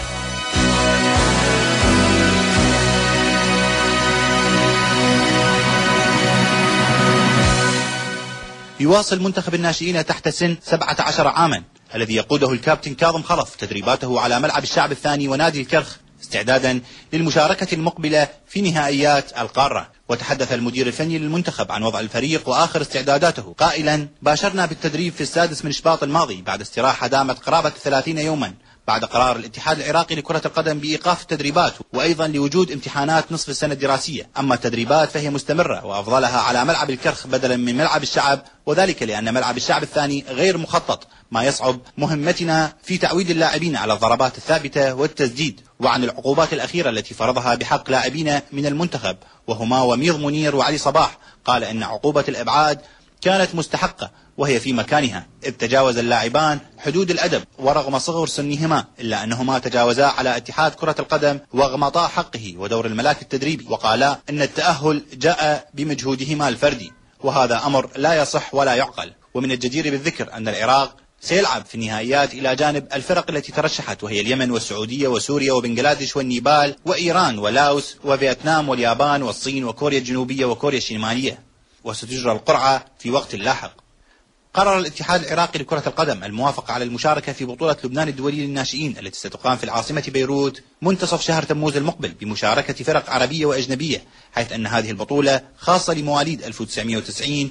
يواصل منتخب الناشئين تحت سن 17 عاما الذي يقوده الكابتن كاظم خلف تدريباته على ملعب الشعب الثاني ونادي الكرخ استعدادا للمشاركة المقبلة في نهائيات القارة. وتحدث المدير الفني للمنتخب عن وضع الفريق وآخر استعداداته قائلا: باشرنا بالتدريب في 6 من شباط الماضي بعد استراحة دامت قرابة 30 يوما بعد قرار الاتحاد العراقي لكرة القدم بإيقاف التدريبات وأيضا لوجود امتحانات نصف السنة الدراسية. أما التدريبات فهي مستمرة وأفضلها على ملعب الكرخ بدلا من ملعب الشعب، وذلك لأن ملعب الشعب الثاني غير مخطط ما يصعب مهمتنا في تعويد اللاعبين على الضربات الثابتة والتسديد. وعن العقوبات الأخيرة التي فرضها بحق لاعبين من المنتخب وهما وميض منير وعلي صباح، قال إن عقوبة الإبعاد كانت مستحقة وهي في مكانها، إذ تجاوز اللاعبان حدود الأدب ورغم صغر سنهما، إلا أنهما تجاوزا على اتحاد كرة القدم واغمطا حقه ودور الملاك التدريبي، وقالا إن التأهل جاء بمجهودهما الفردي، وهذا أمر لا يصح ولا يعقل. ومن الجدير بالذكر أن العراق سيلعب في النهائيات إلى جانب الفرق التي ترشحت وهي اليمن والسعودية وسوريا وبنغلاديش والنيبال وإيران ولاوس وفيتنام واليابان والصين وكوريا الجنوبية وكوريا الشمالية، وستجرى القرعة في وقت لاحق. قرر الاتحاد العراقي لكرة القدم الموافقة على المشاركة في بطولة لبنان الدولي للناشئين التي ستقام في العاصمة بيروت منتصف شهر تموز المقبل بمشاركة فرق عربية وأجنبية، حيث أن هذه البطولة خاصة لمواليد 1990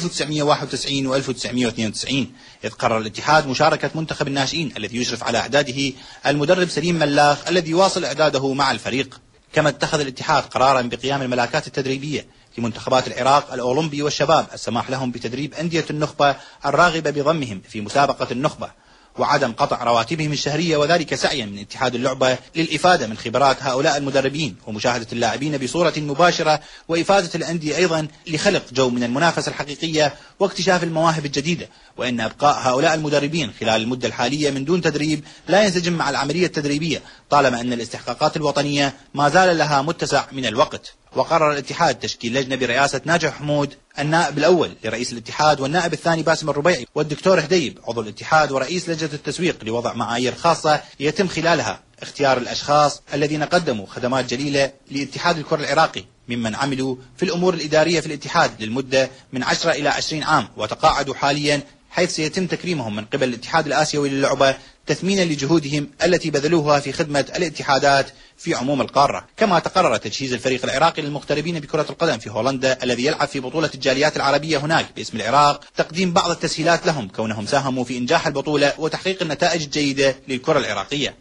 و1991 و1992. إذ قرر الاتحاد مشاركة منتخب الناشئين الذي يشرف على إعداده المدرب سليم ملاخ الذي يواصل إعداده مع الفريق. كما اتخذ الاتحاد قرارا بقيام الملاكات التدريبية لمنتخبات العراق الأولمبي والشباب السماح لهم بتدريب أندية النخبة الراغبة بضمهم في مسابقة النخبة، وعدم قطع رواتبهم الشهرية، وذلك سعيا من اتحاد اللعبة للإفادة من خبرات هؤلاء المدربين ومشاهدة اللاعبين بصورة مباشرة، وإفادة الأندية أيضا لخلق جو من المنافسة الحقيقية واكتشاف المواهب الجديدة. وإن أبقاء هؤلاء المدربين خلال المدة الحالية من دون تدريب لا ينسجم مع العملية التدريبية طالما أن الاستحقاقات الوطنية ما زال لها متسع من الوقت. وقرر الاتحاد تشكيل لجنة برئاسة ناجح حمود النائب الأول لرئيس الاتحاد والنائب الثاني باسم الربيعي والدكتور هديب عضو الاتحاد ورئيس لجنة التسويق لوضع معايير خاصة يتم خلالها اختيار الأشخاص الذين قدموا خدمات جليلة لاتحاد الكرة العراقي ممن عملوا في الأمور الإدارية في الاتحاد للمدة من 10 إلى 20 عام وتقاعدوا حاليا، حيث سيتم تكريمهم من قبل الاتحاد الآسيوي للعبة تثمينا لجهودهم التي بذلوها في خدمة الاتحادات في عموم القارة. كما تقرر تجهيز الفريق العراقي للمغتربين بكرة القدم في هولندا الذي يلعب في بطولة الجاليات العربية هناك باسم العراق، تقديم بعض التسهيلات لهم كونهم ساهموا في إنجاح البطولة وتحقيق النتائج الجيدة للكرة العراقية.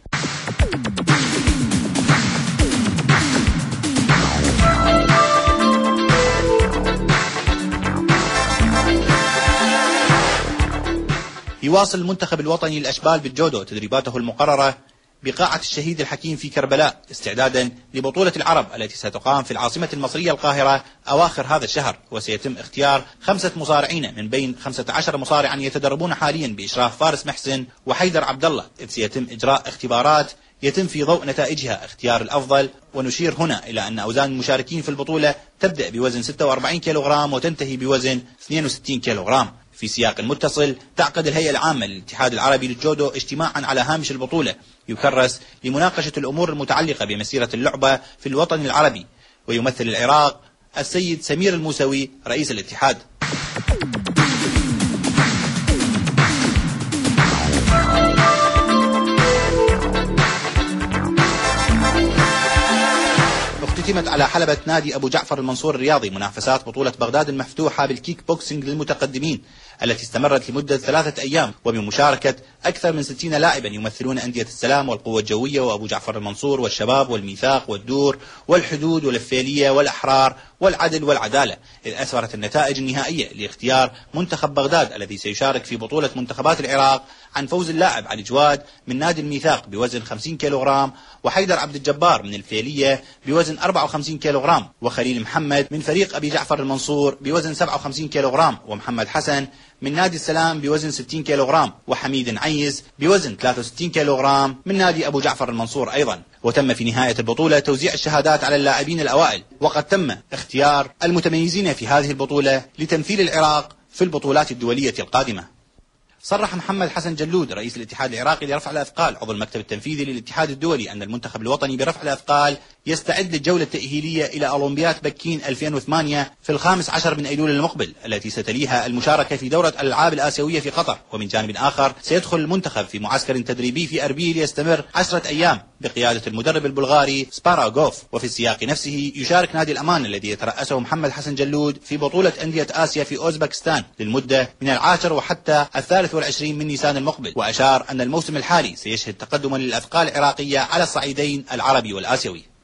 يواصل المنتخب الوطني للأشبال بالجودو تدريباته المقررة بقاعة الشهيد الحكيم في كربلاء استعدادا لبطولة العرب التي ستقام في العاصمة المصرية القاهرة أواخر هذا الشهر. وسيتم اختيار 5 مصارعين من بين 15 مصارعا يتدربون حاليا بإشراف فارس محسن وحيدر عبد الله، إذ سيتم إجراء اختبارات يتم في ضوء نتائجها اختيار الأفضل. ونشير هنا إلى أن أوزان المشاركين في البطولة تبدأ بوزن 46 كيلوغرام وتنتهي بوزن 62 كيلوغرام. في سياق متصل تعقد الهيئة العامة للاتحاد العربي للجودو اجتماعا على هامش البطولة يكرس لمناقشة الأمور المتعلقة بمسيرة اللعبة في الوطن العربي. ويمثل العراق السيد سمير الموسوي رئيس الاتحاد. اختتمت على حلبة نادي أبو جعفر المنصور الرياضي منافسات بطولة بغداد المفتوحة بالكيك بوكسينج للمتقدمين التي استمرت لمدة 3 أيام، وبمشاركة أكثر من 60 لاعبا يمثلون أندية السلام والقوة الجوية وأبو جعفر المنصور والشباب والميثاق والدور والحدود والفيلية والأحرار والعدل والعدالة، إذ أسفرت النتائج النهائية لاختيار منتخب بغداد الذي سيشارك في بطولة منتخبات العراق عن فوز اللاعب علي جواد من نادي الميثاق بوزن 50 كيلوغرام، وحيدر عبد الجبار من الفيلية بوزن 54 كيلوغرام، وخليل محمد من فريق أبي جعفر المنصور بوزن 57 كيلوغرام، ومحمد حسن من نادي السلام بوزن 60 كيلوغرام، وحميد عيز بوزن 63 كيلوغرام من نادي أبو جعفر المنصور أيضا. وتم في نهاية البطولة توزيع الشهادات على اللاعبين الأوائل، وقد تم اختيار المتميزين في هذه البطولة لتمثيل العراق في البطولات الدولية القادمة. صرح محمد حسن جلود رئيس الاتحاد العراقي لرفع الأثقال عضو المكتب التنفيذي للاتحاد الدولي أن المنتخب الوطني برفع الأثقال يستعد للجولة التأهيلية إلى أولمبياد بكين 2008 في 15 من أيلول المقبل التي ستليها المشاركة في دورة الألعاب الآسيوية في قطر. ومن جانب آخر سيدخل المنتخب في معسكر تدريبي في أربيل يستمر 10 أيام بقيادة المدرب البلغاري سباراغوف. وفي السياق نفسه يشارك نادي الأمان الذي يترأسه محمد حسن جلود في بطولة أندية آسيا في أوزبكستان للمدة من 10 وحتى 23 من نيسان المقبل. وأشار أن الموسم الحالي سيشهد تقدما للأثقال العراقية على الصعيدين العربي والآسيوي.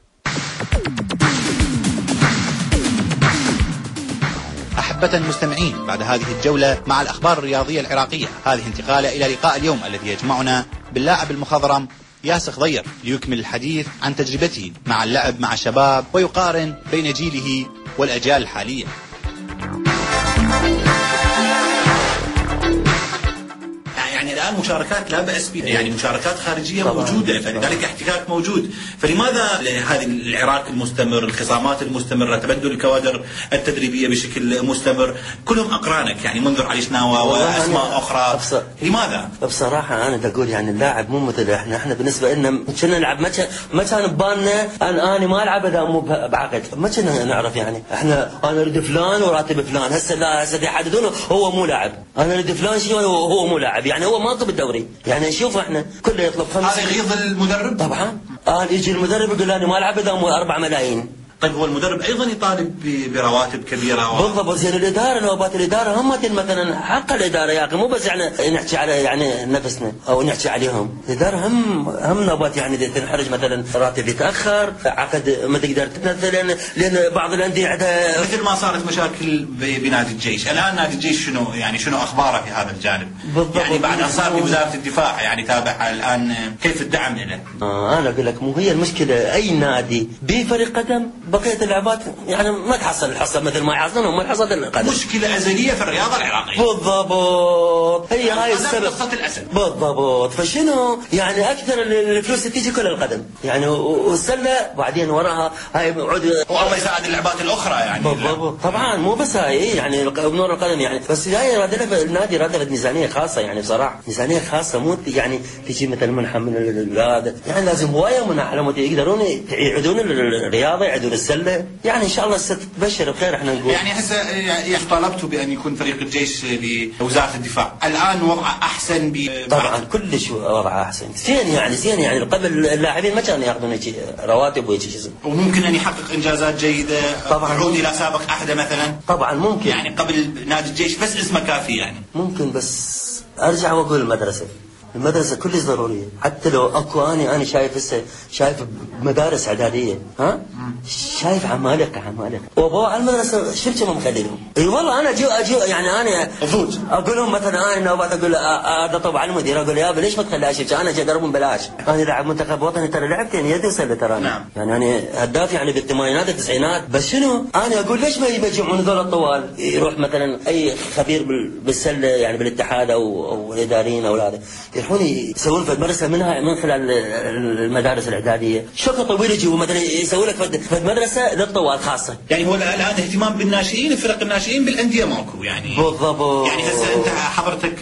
أحبة المستمعين، بعد هذه الجولة مع الأخبار الرياضية العراقية، هذه انتقالة إلى لقاء اليوم الذي يجمعنا باللاعب المخضرم ياسر خضير ليكمل الحديث عن تجربته مع اللعب مع الشباب ويقارن بين جيله والأجيال الحالية. يعني الآن مشاركات لا بأس بها، يعني مشاركات خارجية موجودة، فلذلك احتكاك موجود، فلماذا هذه العراك المستمر، الخصامات المستمرة، تبدل الكوادر التدريبية بشكل مستمر، كلهم أقرانك يعني منذر علي شناوى وأسماء أخرى، لماذا؟ بصراحة أنا أقول يعني اللاعب مو مثل احنا بالنسبة لنا كنا نلعب ما كان ببالنا أنا ما ألعب إذا مو بعقد، ما كنا نعرف يعني احنا أنا أريد فلان وراتب فلان، هسه لا هسه يحددونه هو مو لاعب، أنا أريد فلان شيء هو مو لاعب، يعني هو ما يطلب الدوري، يعني نشوف احنا كله يطلب 5. هذا يغيظ المدرب طبعا. يجي المدرب يقول انا ما العب اذا مو 4 ملايين. طيب هو المدرب ايضا يطالب برواتب كبيره بالضبط. زين الاداره نوبات الاداره هم مثلا حق الاداره يا اخي، مو بس يعني نحكي على يعني نفسنا او نحكي عليهم، الاداره هم نوبات يعني تنحرج مثلا راتب يتاخر، عقد ما تقدر تنزل لان بعض الانديه عندها مثل ما صارت مشاكل بنادي الجيش. الان نادي الجيش شنو اخباره في هذا الجانب؟ بالضبط. يعني بعد ان صار بوزاره الدفاع يعني تابع الان كيف الدعم له؟ انا اقول لك مو هي المشكله، اي نادي بفريق قدم بقية اللعبات يعني ما تحصل الحصة مثل ما يحصلون، ما تحصل القدم. مشكلة أزلية في الرياضة العراقية. بالضبط. هي هاي السبب. قصة الأسد. بالضبط. فشنو يعني أكثر الفلوس تيجي كل القدم يعني، والسلة بعدين وراها هاي عود. والله يساعد اللعبات الأخرى يعني. بالضبط. طبعا مو بس هاي يعني بنور القدم يعني، بس هاي رادلة النادي رادلة ميزانية خاصة يعني بصراحة، ميزانية خاصة مو يعني تيجي مثل منحة من هذا يعني، لازم هواية منحة لما يقدرون يعيدون الرياضة يعيدون السلة يعني، إن شاء الله ستبشر بخير. احنا نقول يعني هسه يعني طالبتوا بأن يكون فريق الجيش بوزارة الدفاع، الآن وضعه أحسن طبعا كلش وضعه أحسن، زين يعني قبل اللاعبين ما كانوا ياخذون رواتب ويجي شيء، وممكن أن يحقق إنجازات جيدة طبعا، يعود إلى سابق أحدى مثلا طبعا ممكن يعني قبل نادي الجيش بس اسمه كافي يعني ممكن. بس أرجع وأقول المدرسة كلش ضرورية، حتى لو اكو انا شايف مدارس اعدادية شايف عمالقة وابوه على المدرسة شفت ما مخليهم. اي والله انا اجي يعني انا اقول لهم مثلا انا نوبات اقول اطلب على المدير اقول يابا ليش ما تخليها شفت انا جاي اضربهم ببلاش، انا لاعب منتخب وطني ترى لعبتين يد وسله ترى نعم. يعني انا هداف يعني بالثمانينات والتسعينات، بس شنو انا اقول ليش ما يجمعون هذول الطوال، يروح مثلا اي خبير بالسله يعني بالاتحاد او الاداريين او هذا يروحون يسوون في المدرسه منها من خلال المدارس الاعداديه، شكل طويل يجوا مثلا يسوون لك في المدرسه للطوال خاصه. يعني هو الان اهتمام بالناشئين، فرق الناشئين بالانديه ماكو يعني. بالضبط. يعني هسه انت حضرتك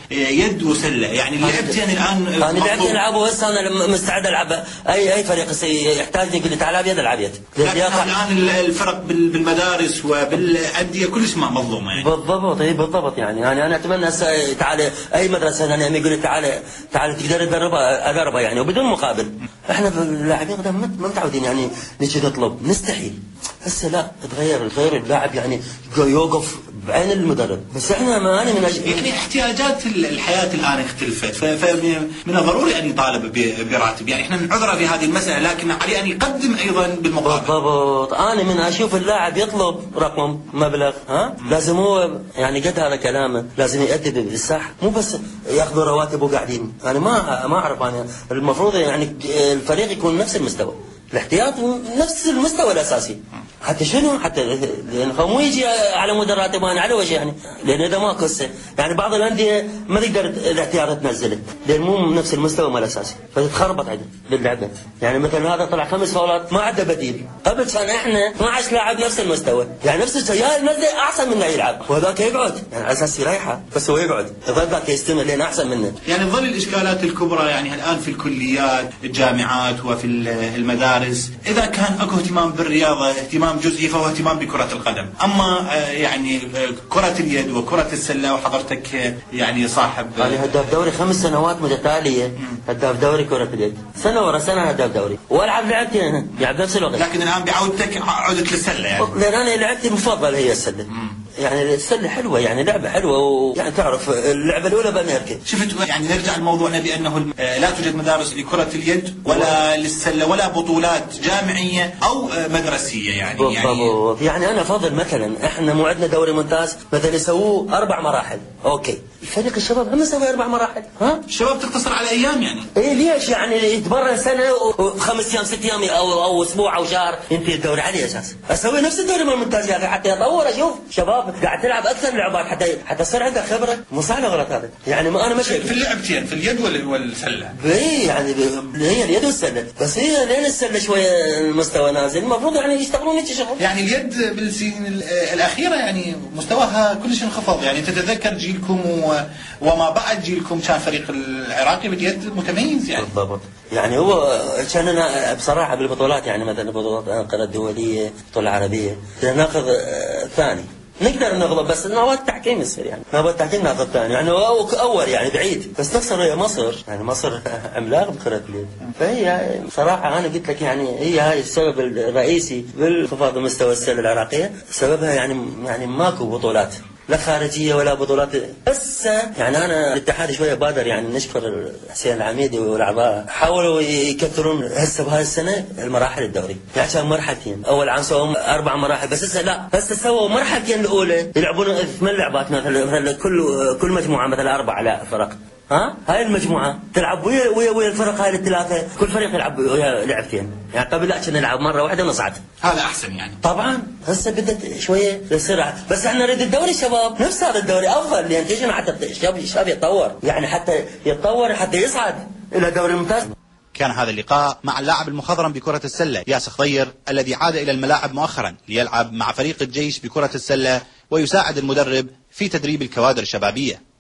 يد وسله، يعني لعبتين الان. انا لعبت العب وهسه انا مستعد العب اي فريق يحتاجني يقول لي تعال ابيض العب يد. الان الفرق بالمدارس وبالانديه كلش ما مظلومه يعني. بالضبط بالضبط. يعني انا اتمنى هسه تعال اي مدرسه انا يقول لي تعال تقدر ادربها يعني وبدون مقابل. احنا اللاعبين ما متعودين يعني نجي نطلب، نستحي. هسه لا تغير اللاعب يعني يوقف بعين المدرب. بس احنا ما انا يعني احتياجات الحياه الان اختلفت، فمن الضروري ان يطالب براتب. يعني احنا نعذره في هذه المساله، لكن عليه ان يقدم ايضا بالمقابل. بالضبط. انا من اشوف اللاعب يطلب رقم مبلغ لازم هو يعني قد هذا كلامه لازم يؤدي بالصح، مو بس ياخذوا رواتب وقاعدين. انا ما اعرف. انا المفروض يعني الفريق يكون نفس المستوى، الاحتياط نفس المستوى الاساسي. حتى شنو؟ حتى لانه مو يجي على مود الراتب على وجه يعني، لان اذا ما قصه يعني بعض الانديه ما تقدر الاحتياط تنزله لان مو نفس المستوى مال الاساسي، فتتخربط عندك للعبه. يعني مثلا هذا طلع 5 فاولات ما عنده بديل. قبل كان احنا 12 لاعب نفس المستوى، يعني نفس السيال نزله احسن منه يلعب وهذاك يقعد، يعني على اساس يريحه بس هو يقعد، يظل ذاك يستمر لين احسن منه. يعني تظل الاشكالات الكبرى يعني الان في الكليات، الجامعات وفي المدارس. اذا كان اكو اهتمام بالرياضه اهتمام جزئي فهو اهتمام بكرة القدم، اما يعني كرة اليد وكرة السلة وحضرتك يعني صاحب أنا هداف دوري 5 سنوات متتالية، هداف دوري كرة اليد سنة ورا سنة هداف دوري، والعب لعبتي انا يعني بنفس الوقت. لكن الان بعودتك عودت للسلة يعني. لان انا لعبتي المفضلة هي السلة. يعني السلة حلوة، يعني لعبة حلوة، ويعني تعرف اللعبة الأولى بأمريكا. شفت يعني نرجع لموضوعنا بأنه لا توجد مدارس لكرة اليد ولا للسلة ولا بطولات جامعية أو مدرسية يعني. بالضبط. يعني أنا فضل مثلا إحنا مو عندنا دوري ممتاز مثلا يسووه 4 مراحل، أوكي. فريق الشباب هم يسوي 4 مراحل، الشباب تقتصر على أيام يعني. إيه ليش يعني يتمرن سنة و5 أيام 6 أيام أو أسبوع أو شهر ينتهي الدوري على أساس أسوي نفس الدوري الممتاز يا أخي حتى يطور. أشوف شباب قاعد تلعب اكثر لعبات حتى تصير عندك خبره. مو صح ولا غلط هذا؟ يعني ما انا مش في اللعبتين في اليد والسله. اي يعني هي اليد والسله، بس هي لين السله شويه المستوى نازل، المفروض يعني يشتغلون شغل. يعني اليد بالسنين الاخيره يعني مستواها كلش انخفض. يعني تتذكر جيلكم وما بعد جيلكم كان فريق العراقي باليد متميز يعني. بالضبط. يعني هو كان انا بصراحه بالبطولات يعني مثلا بطولات الانقره الدوليه، البطوله العربيه ناخذ ثاني، نقدر نغلب بس نواب التحكيم يصير يعني نواب التحكيم ناخذ ثاني يعني اول يعني بعيد، بس نخسر ويا مصر. يعني مصر عملاق بكرة اليد. فهي صراحه انا قلت لك يعني هي هاي السبب الرئيسي بالانخفاض بمستوى السله العراقيه، سببها يعني ماكو بطولات لا خارجيه ولا بطولات. بس يعني انا الاتحاد شويه بادر يعني نشكر حسين العميدي والاعضاء، حاولوا يكثرون هسه بهاي السنه المراحل الدوري، يعني كان مرحلتين، اول عام سووا 4 مراحل بس هسه لا، بس سووا مرحلتين الاولى يلعبون 8 لعبات مثلا كل مجموعه مثلا 4 فرق. هاي المجموعة تلعب ويا الفرق هاي الثلاثة، كل فريق يلعب ويا لعبتين. يعني قبل لا كنا نلعب مرة واحدة ونصعد. هذا أحسن يعني. طبعا هسه بدت شوية يصير، بس احنا نريد الدوري الشباب نفس هذا الدوري أفضل، لأن تيجي حتى الشباب يتطور، يعني حتى يتطور حتى يصعد إلى دوري ممتاز. كان هذا اللقاء مع اللاعب المخضرم بكرة السلة ياسر خضير، الذي عاد إلى الملاعب مؤخرا ليلعب مع فريق الجيش بكرة السلة ويساعد المدرب في تدريب الكوادر الشبابية.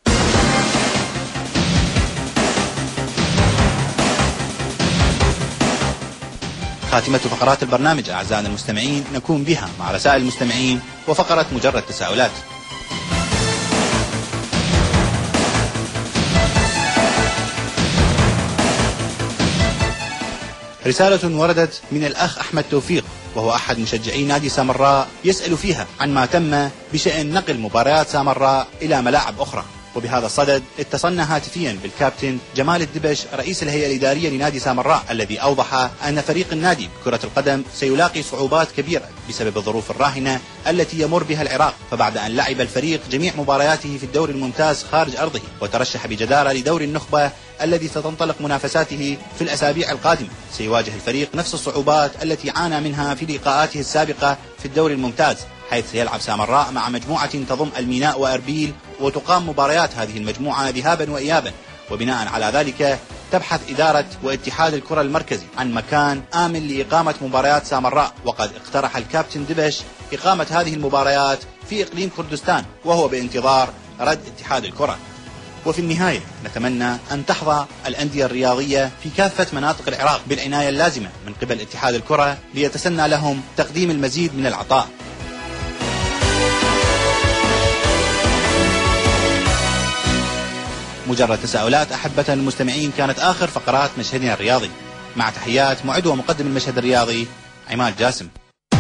خاتمة فقرات البرنامج أعزائنا المستمعين نكون بها مع رسائل المستمعين وفقرة مجرد تساؤلات. رسالة وردت من الأخ أحمد توفيق، وهو أحد مشجعي نادي سامراء، يسأل فيها عن ما تم بشأن نقل مباريات سامراء إلى ملاعب أخرى. وبهذا الصدد اتصلنا هاتفيا بالكابتن جمال الدبش رئيس الهيئة الإدارية لنادي سامراء، الذي أوضح أن فريق النادي بكرة القدم سيلاقي صعوبات كبيرة بسبب الظروف الراهنة التي يمر بها العراق، فبعد أن لعب الفريق جميع مبارياته في الدوري الممتاز خارج أرضه وترشح بجدارة لدوري النخبة الذي ستنطلق منافساته في الأسابيع القادمة، سيواجه الفريق نفس الصعوبات التي عانى منها في لقاءاته السابقة في الدوري الممتاز، حيث يلعب سامراء مع مجموعة تضم الميناء وأربيل، وتقام مباريات هذه المجموعة ذهابا وإيابا، وبناء على ذلك تبحث إدارة واتحاد الكرة المركزي عن مكان آمن لإقامة مباريات سامراء، وقد اقترح الكابتن دبش إقامة هذه المباريات في إقليم كردستان، وهو بانتظار رد اتحاد الكرة. وفي النهاية نتمنى أن تحظى الأندية الرياضية في كافة مناطق العراق بالعناية اللازمة من قبل اتحاد الكرة ليتسنى لهم تقديم المزيد من العطاء. مجرد تساؤلات أحبة المستمعين كانت آخر فقرات مشهدنا الرياضي، مع تحيات معد ومقدم المشهد الرياضي عماد جاسم.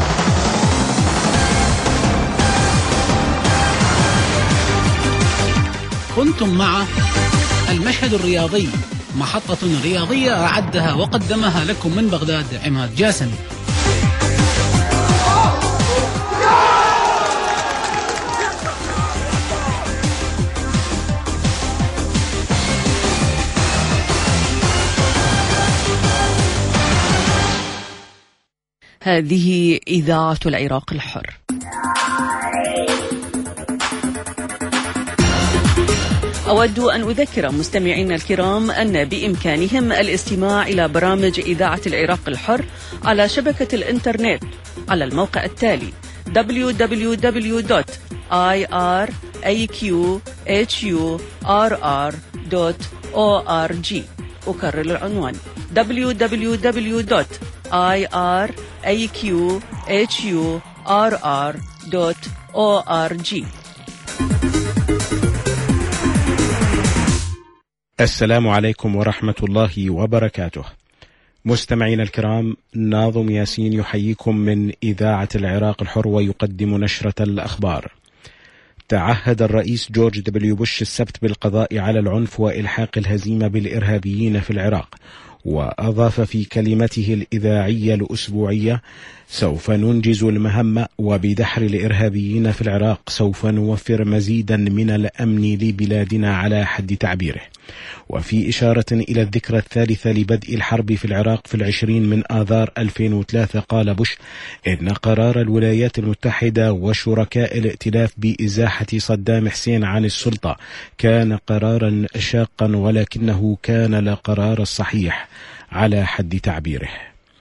كنتم مع المشهد الرياضي، محطة رياضية أعدها وقدمها لكم من بغداد عماد جاسم. هذه إذاعة العراق الحر. أود أن أذكر مستمعينا الكرام أن بإمكانهم الاستماع إلى برامج إذاعة العراق الحر على شبكة الإنترنت على الموقع التالي www.iraqhurr.org. أكرر العنوان www.iraqhurr.org. السلام عليكم ورحمة الله وبركاته. مستمعين الكرام، ناظم ياسين يحييكم من إذاعة العراق الحر ويقدم نشرة الأخبار. تعهد الرئيس جورج دبليو بوش السبت بالقضاء على العنف وإلحاق الهزيمة بالإرهابيين في العراق، وأضاف في كلمته الإذاعية الأسبوعية: سوف ننجز المهمة، وبدحر الإرهابيين في العراق سوف نوفر مزيدا من الأمن لبلادنا على حد تعبيره. وفي إشارة إلى الذكرى الثالثة لبدء الحرب في العراق في 20 من آذار 2003، قال بوش إن قرار الولايات المتحدة وشركاء الائتلاف بإزاحة صدام حسين عن السلطة كان قرارا شاقا، ولكنه كان القرار الصحيح على حد تعبيره.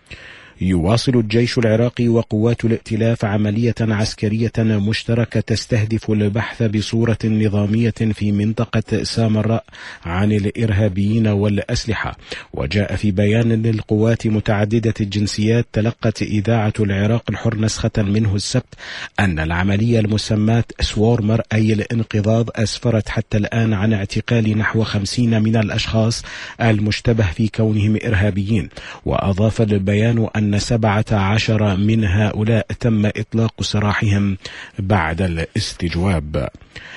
يواصل الجيش العراقي وقوات الائتلاف عملية عسكرية مشتركة تستهدف البحث بصورة نظامية في منطقة سامراء عن الإرهابيين والأسلحة. وجاء في بيان للقوات متعددة الجنسيات تلقت إذاعة العراق الحر نسخة منه السبت أن العملية المسماة سوورمر أي الانقضاض أسفرت حتى الآن عن اعتقال نحو 50 من الأشخاص المشتبه في كونهم إرهابيين. وأضاف البيان أن 17 من هؤلاء تم إطلاق سراحهم بعد الاستجواب.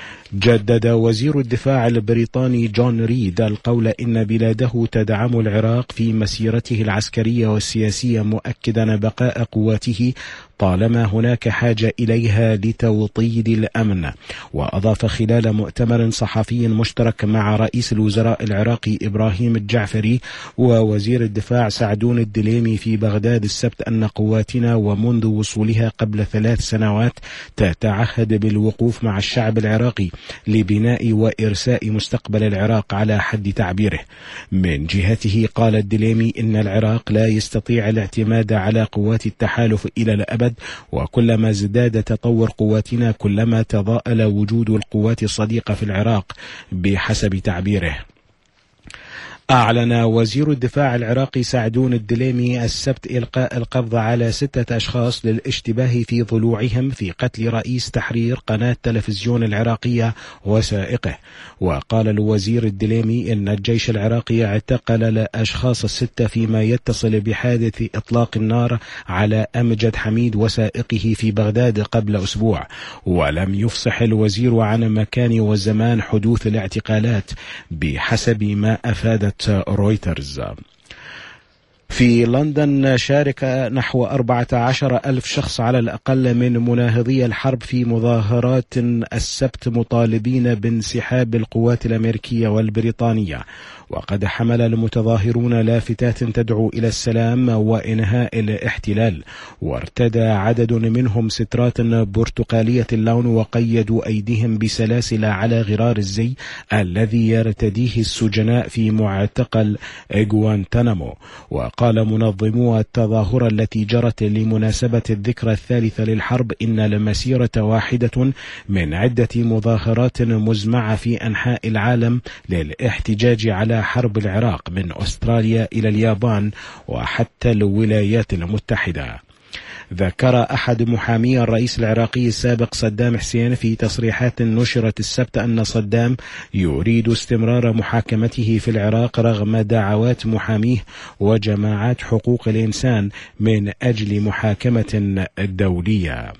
جدد وزير الدفاع البريطاني جون ريد القول إن بلاده تدعم العراق في مسيرته العسكرية والسياسية، مؤكدا بقاء قواته طالما هناك حاجة إليها لتوطيد الأمن. وأضاف خلال مؤتمر صحفي مشترك مع رئيس الوزراء العراقي إبراهيم الجعفري ووزير الدفاع سعدون الدليمي في بغداد السبت أن قواتنا ومنذ وصولها قبل 3 سنوات تتعهد بالوقوف مع الشعب العراقي لبناء وإرساء مستقبل العراق على حد تعبيره. من جهته قال الدليمي إن العراق لا يستطيع الاعتماد على قوات التحالف إلى الأبد، وكلما ازداد تطور قواتنا كلما تضاءل وجود القوات الصديقة في العراق بحسب تعبيره. أعلن وزير الدفاع العراقي سعدون الدليمي السبت إلقاء القبض على 6 أشخاص للاشتباه في ضلوعهم في قتل رئيس تحرير قناة تلفزيون العراقية وسائقه. وقال الوزير الدليمي إن الجيش العراقي اعتقل الأشخاص 6 فيما يتصل بحادث إطلاق النار على أمجد حميد وسائقه في بغداد قبل أسبوع. ولم يفصح الوزير عن مكان وزمان حدوث الاعتقالات بحسب ما أفادت رويترز. في لندن شارك نحو 14,000 شخص على الأقل من مناهضي الحرب في مظاهرات السبت مطالبين بانسحاب القوات الأمريكية والبريطانية، وقد حمل المتظاهرون لافتات تدعو إلى السلام وإنهاء الاحتلال، وارتدى عدد منهم سترات برتقالية اللون وقيدوا أيديهم بسلاسل على غرار الزي الذي يرتديه السجناء في معتقل غوانتنامو. وقال منظمو التظاهرة التي جرت لمناسبة الذكرى الثالثة للحرب إن المسيرة واحدة من عدة مظاهرات مزمعة في أنحاء العالم للاحتجاج على حرب العراق من أستراليا إلى اليابان وحتى الولايات المتحدة. ذكر أحد محامي الرئيس العراقي السابق صدام حسين في تصريحات نشرت السبت أن صدام يريد استمرار محاكمته في العراق رغم دعوات محاميه وجماعات حقوق الإنسان من أجل محاكمة دولية.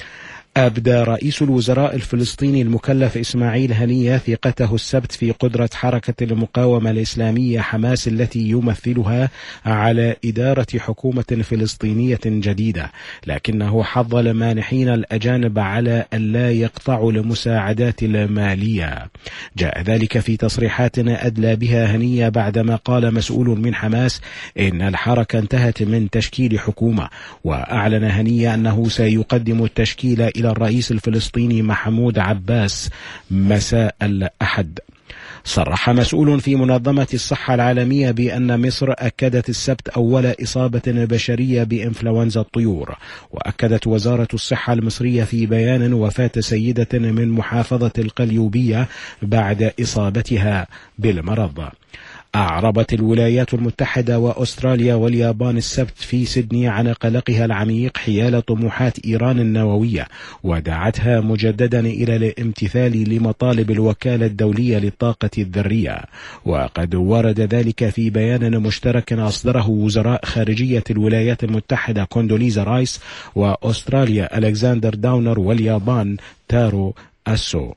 أبدى رئيس الوزراء الفلسطيني المكلف إسماعيل هنية ثقته السبت في قدرة حركة المقاومة الإسلامية حماس التي يمثلها على إدارة حكومة فلسطينية جديدة، لكنه حض المانحين الأجانب على ألا يقطعوا المساعدات المالية. جاء ذلك في تصريحات أدلى بها هنية بعدما قال مسؤول من حماس إن الحركة انتهت من تشكيل حكومة، وأعلن هنية أنه سيقدم التشكيل إلى الرئيس الفلسطيني محمود عباس مساء الأحد. صرح مسؤول في منظمة الصحة العالمية بأن مصر أكدت السبت أول إصابة بشرية بإنفلونزا الطيور، وأكدت وزارة الصحة المصرية في بيان وفاة سيدة من محافظة القليوبية بعد إصابتها بالمرض. أعربت الولايات المتحدة وأستراليا واليابان السبت في سيدني عن قلقها العميق حيال طموحات إيران النووية، ودعتها مجددا إلى الامتثال لمطالب الوكالة الدولية للطاقة الذرية. وقد ورد ذلك في بيان مشترك أصدره وزراء خارجية الولايات المتحدة كوندوليزا رايس وأستراليا ألكسندر داونر واليابان تارو أسو.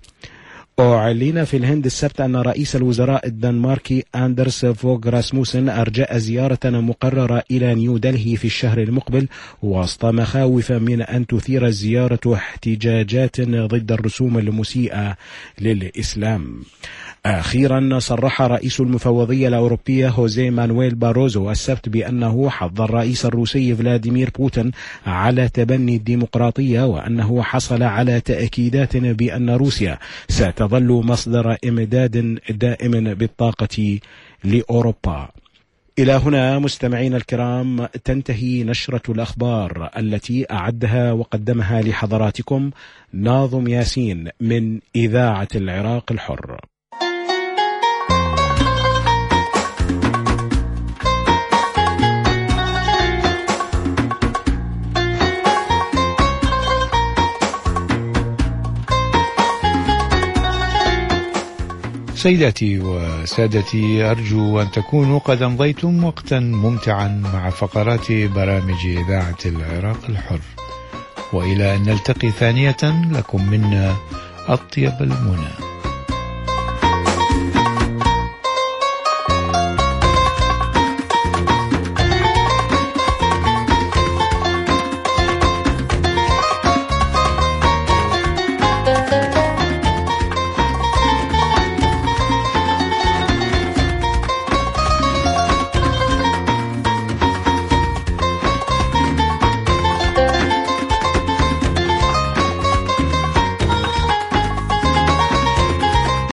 أعلن في الهند السبت أن رئيس الوزراء الدنماركي أندرس فوغ راسموسن أرجأ زيارة مقررة إلى نيودلهي في الشهر المقبل وسط مخاوف من أن تثير الزيارة احتجاجات ضد الرسوم المسيئة للإسلام. أخيرا صرح رئيس المفوضية الأوروبية هوزيه مانويل باروزو السبت بأنه حض الرئيس الروسي فلاديمير بوتين على تبني الديمقراطية، وأنه حصل على تأكيدات بأن روسيا ستظل مصدر إمداد دائم بالطاقة لأوروبا. إلى هنا مستمعين الكرام تنتهي نشرة الأخبار التي أعدها وقدمها لحضراتكم ناظم ياسين من إذاعة العراق الحر. سيداتي وسادتي، أرجو أن تكونوا قد أمضيتم وقتا ممتعا مع فقرات برامج إذاعة العراق الحر، وإلى أن نلتقي ثانية لكم منا أطيب المنى.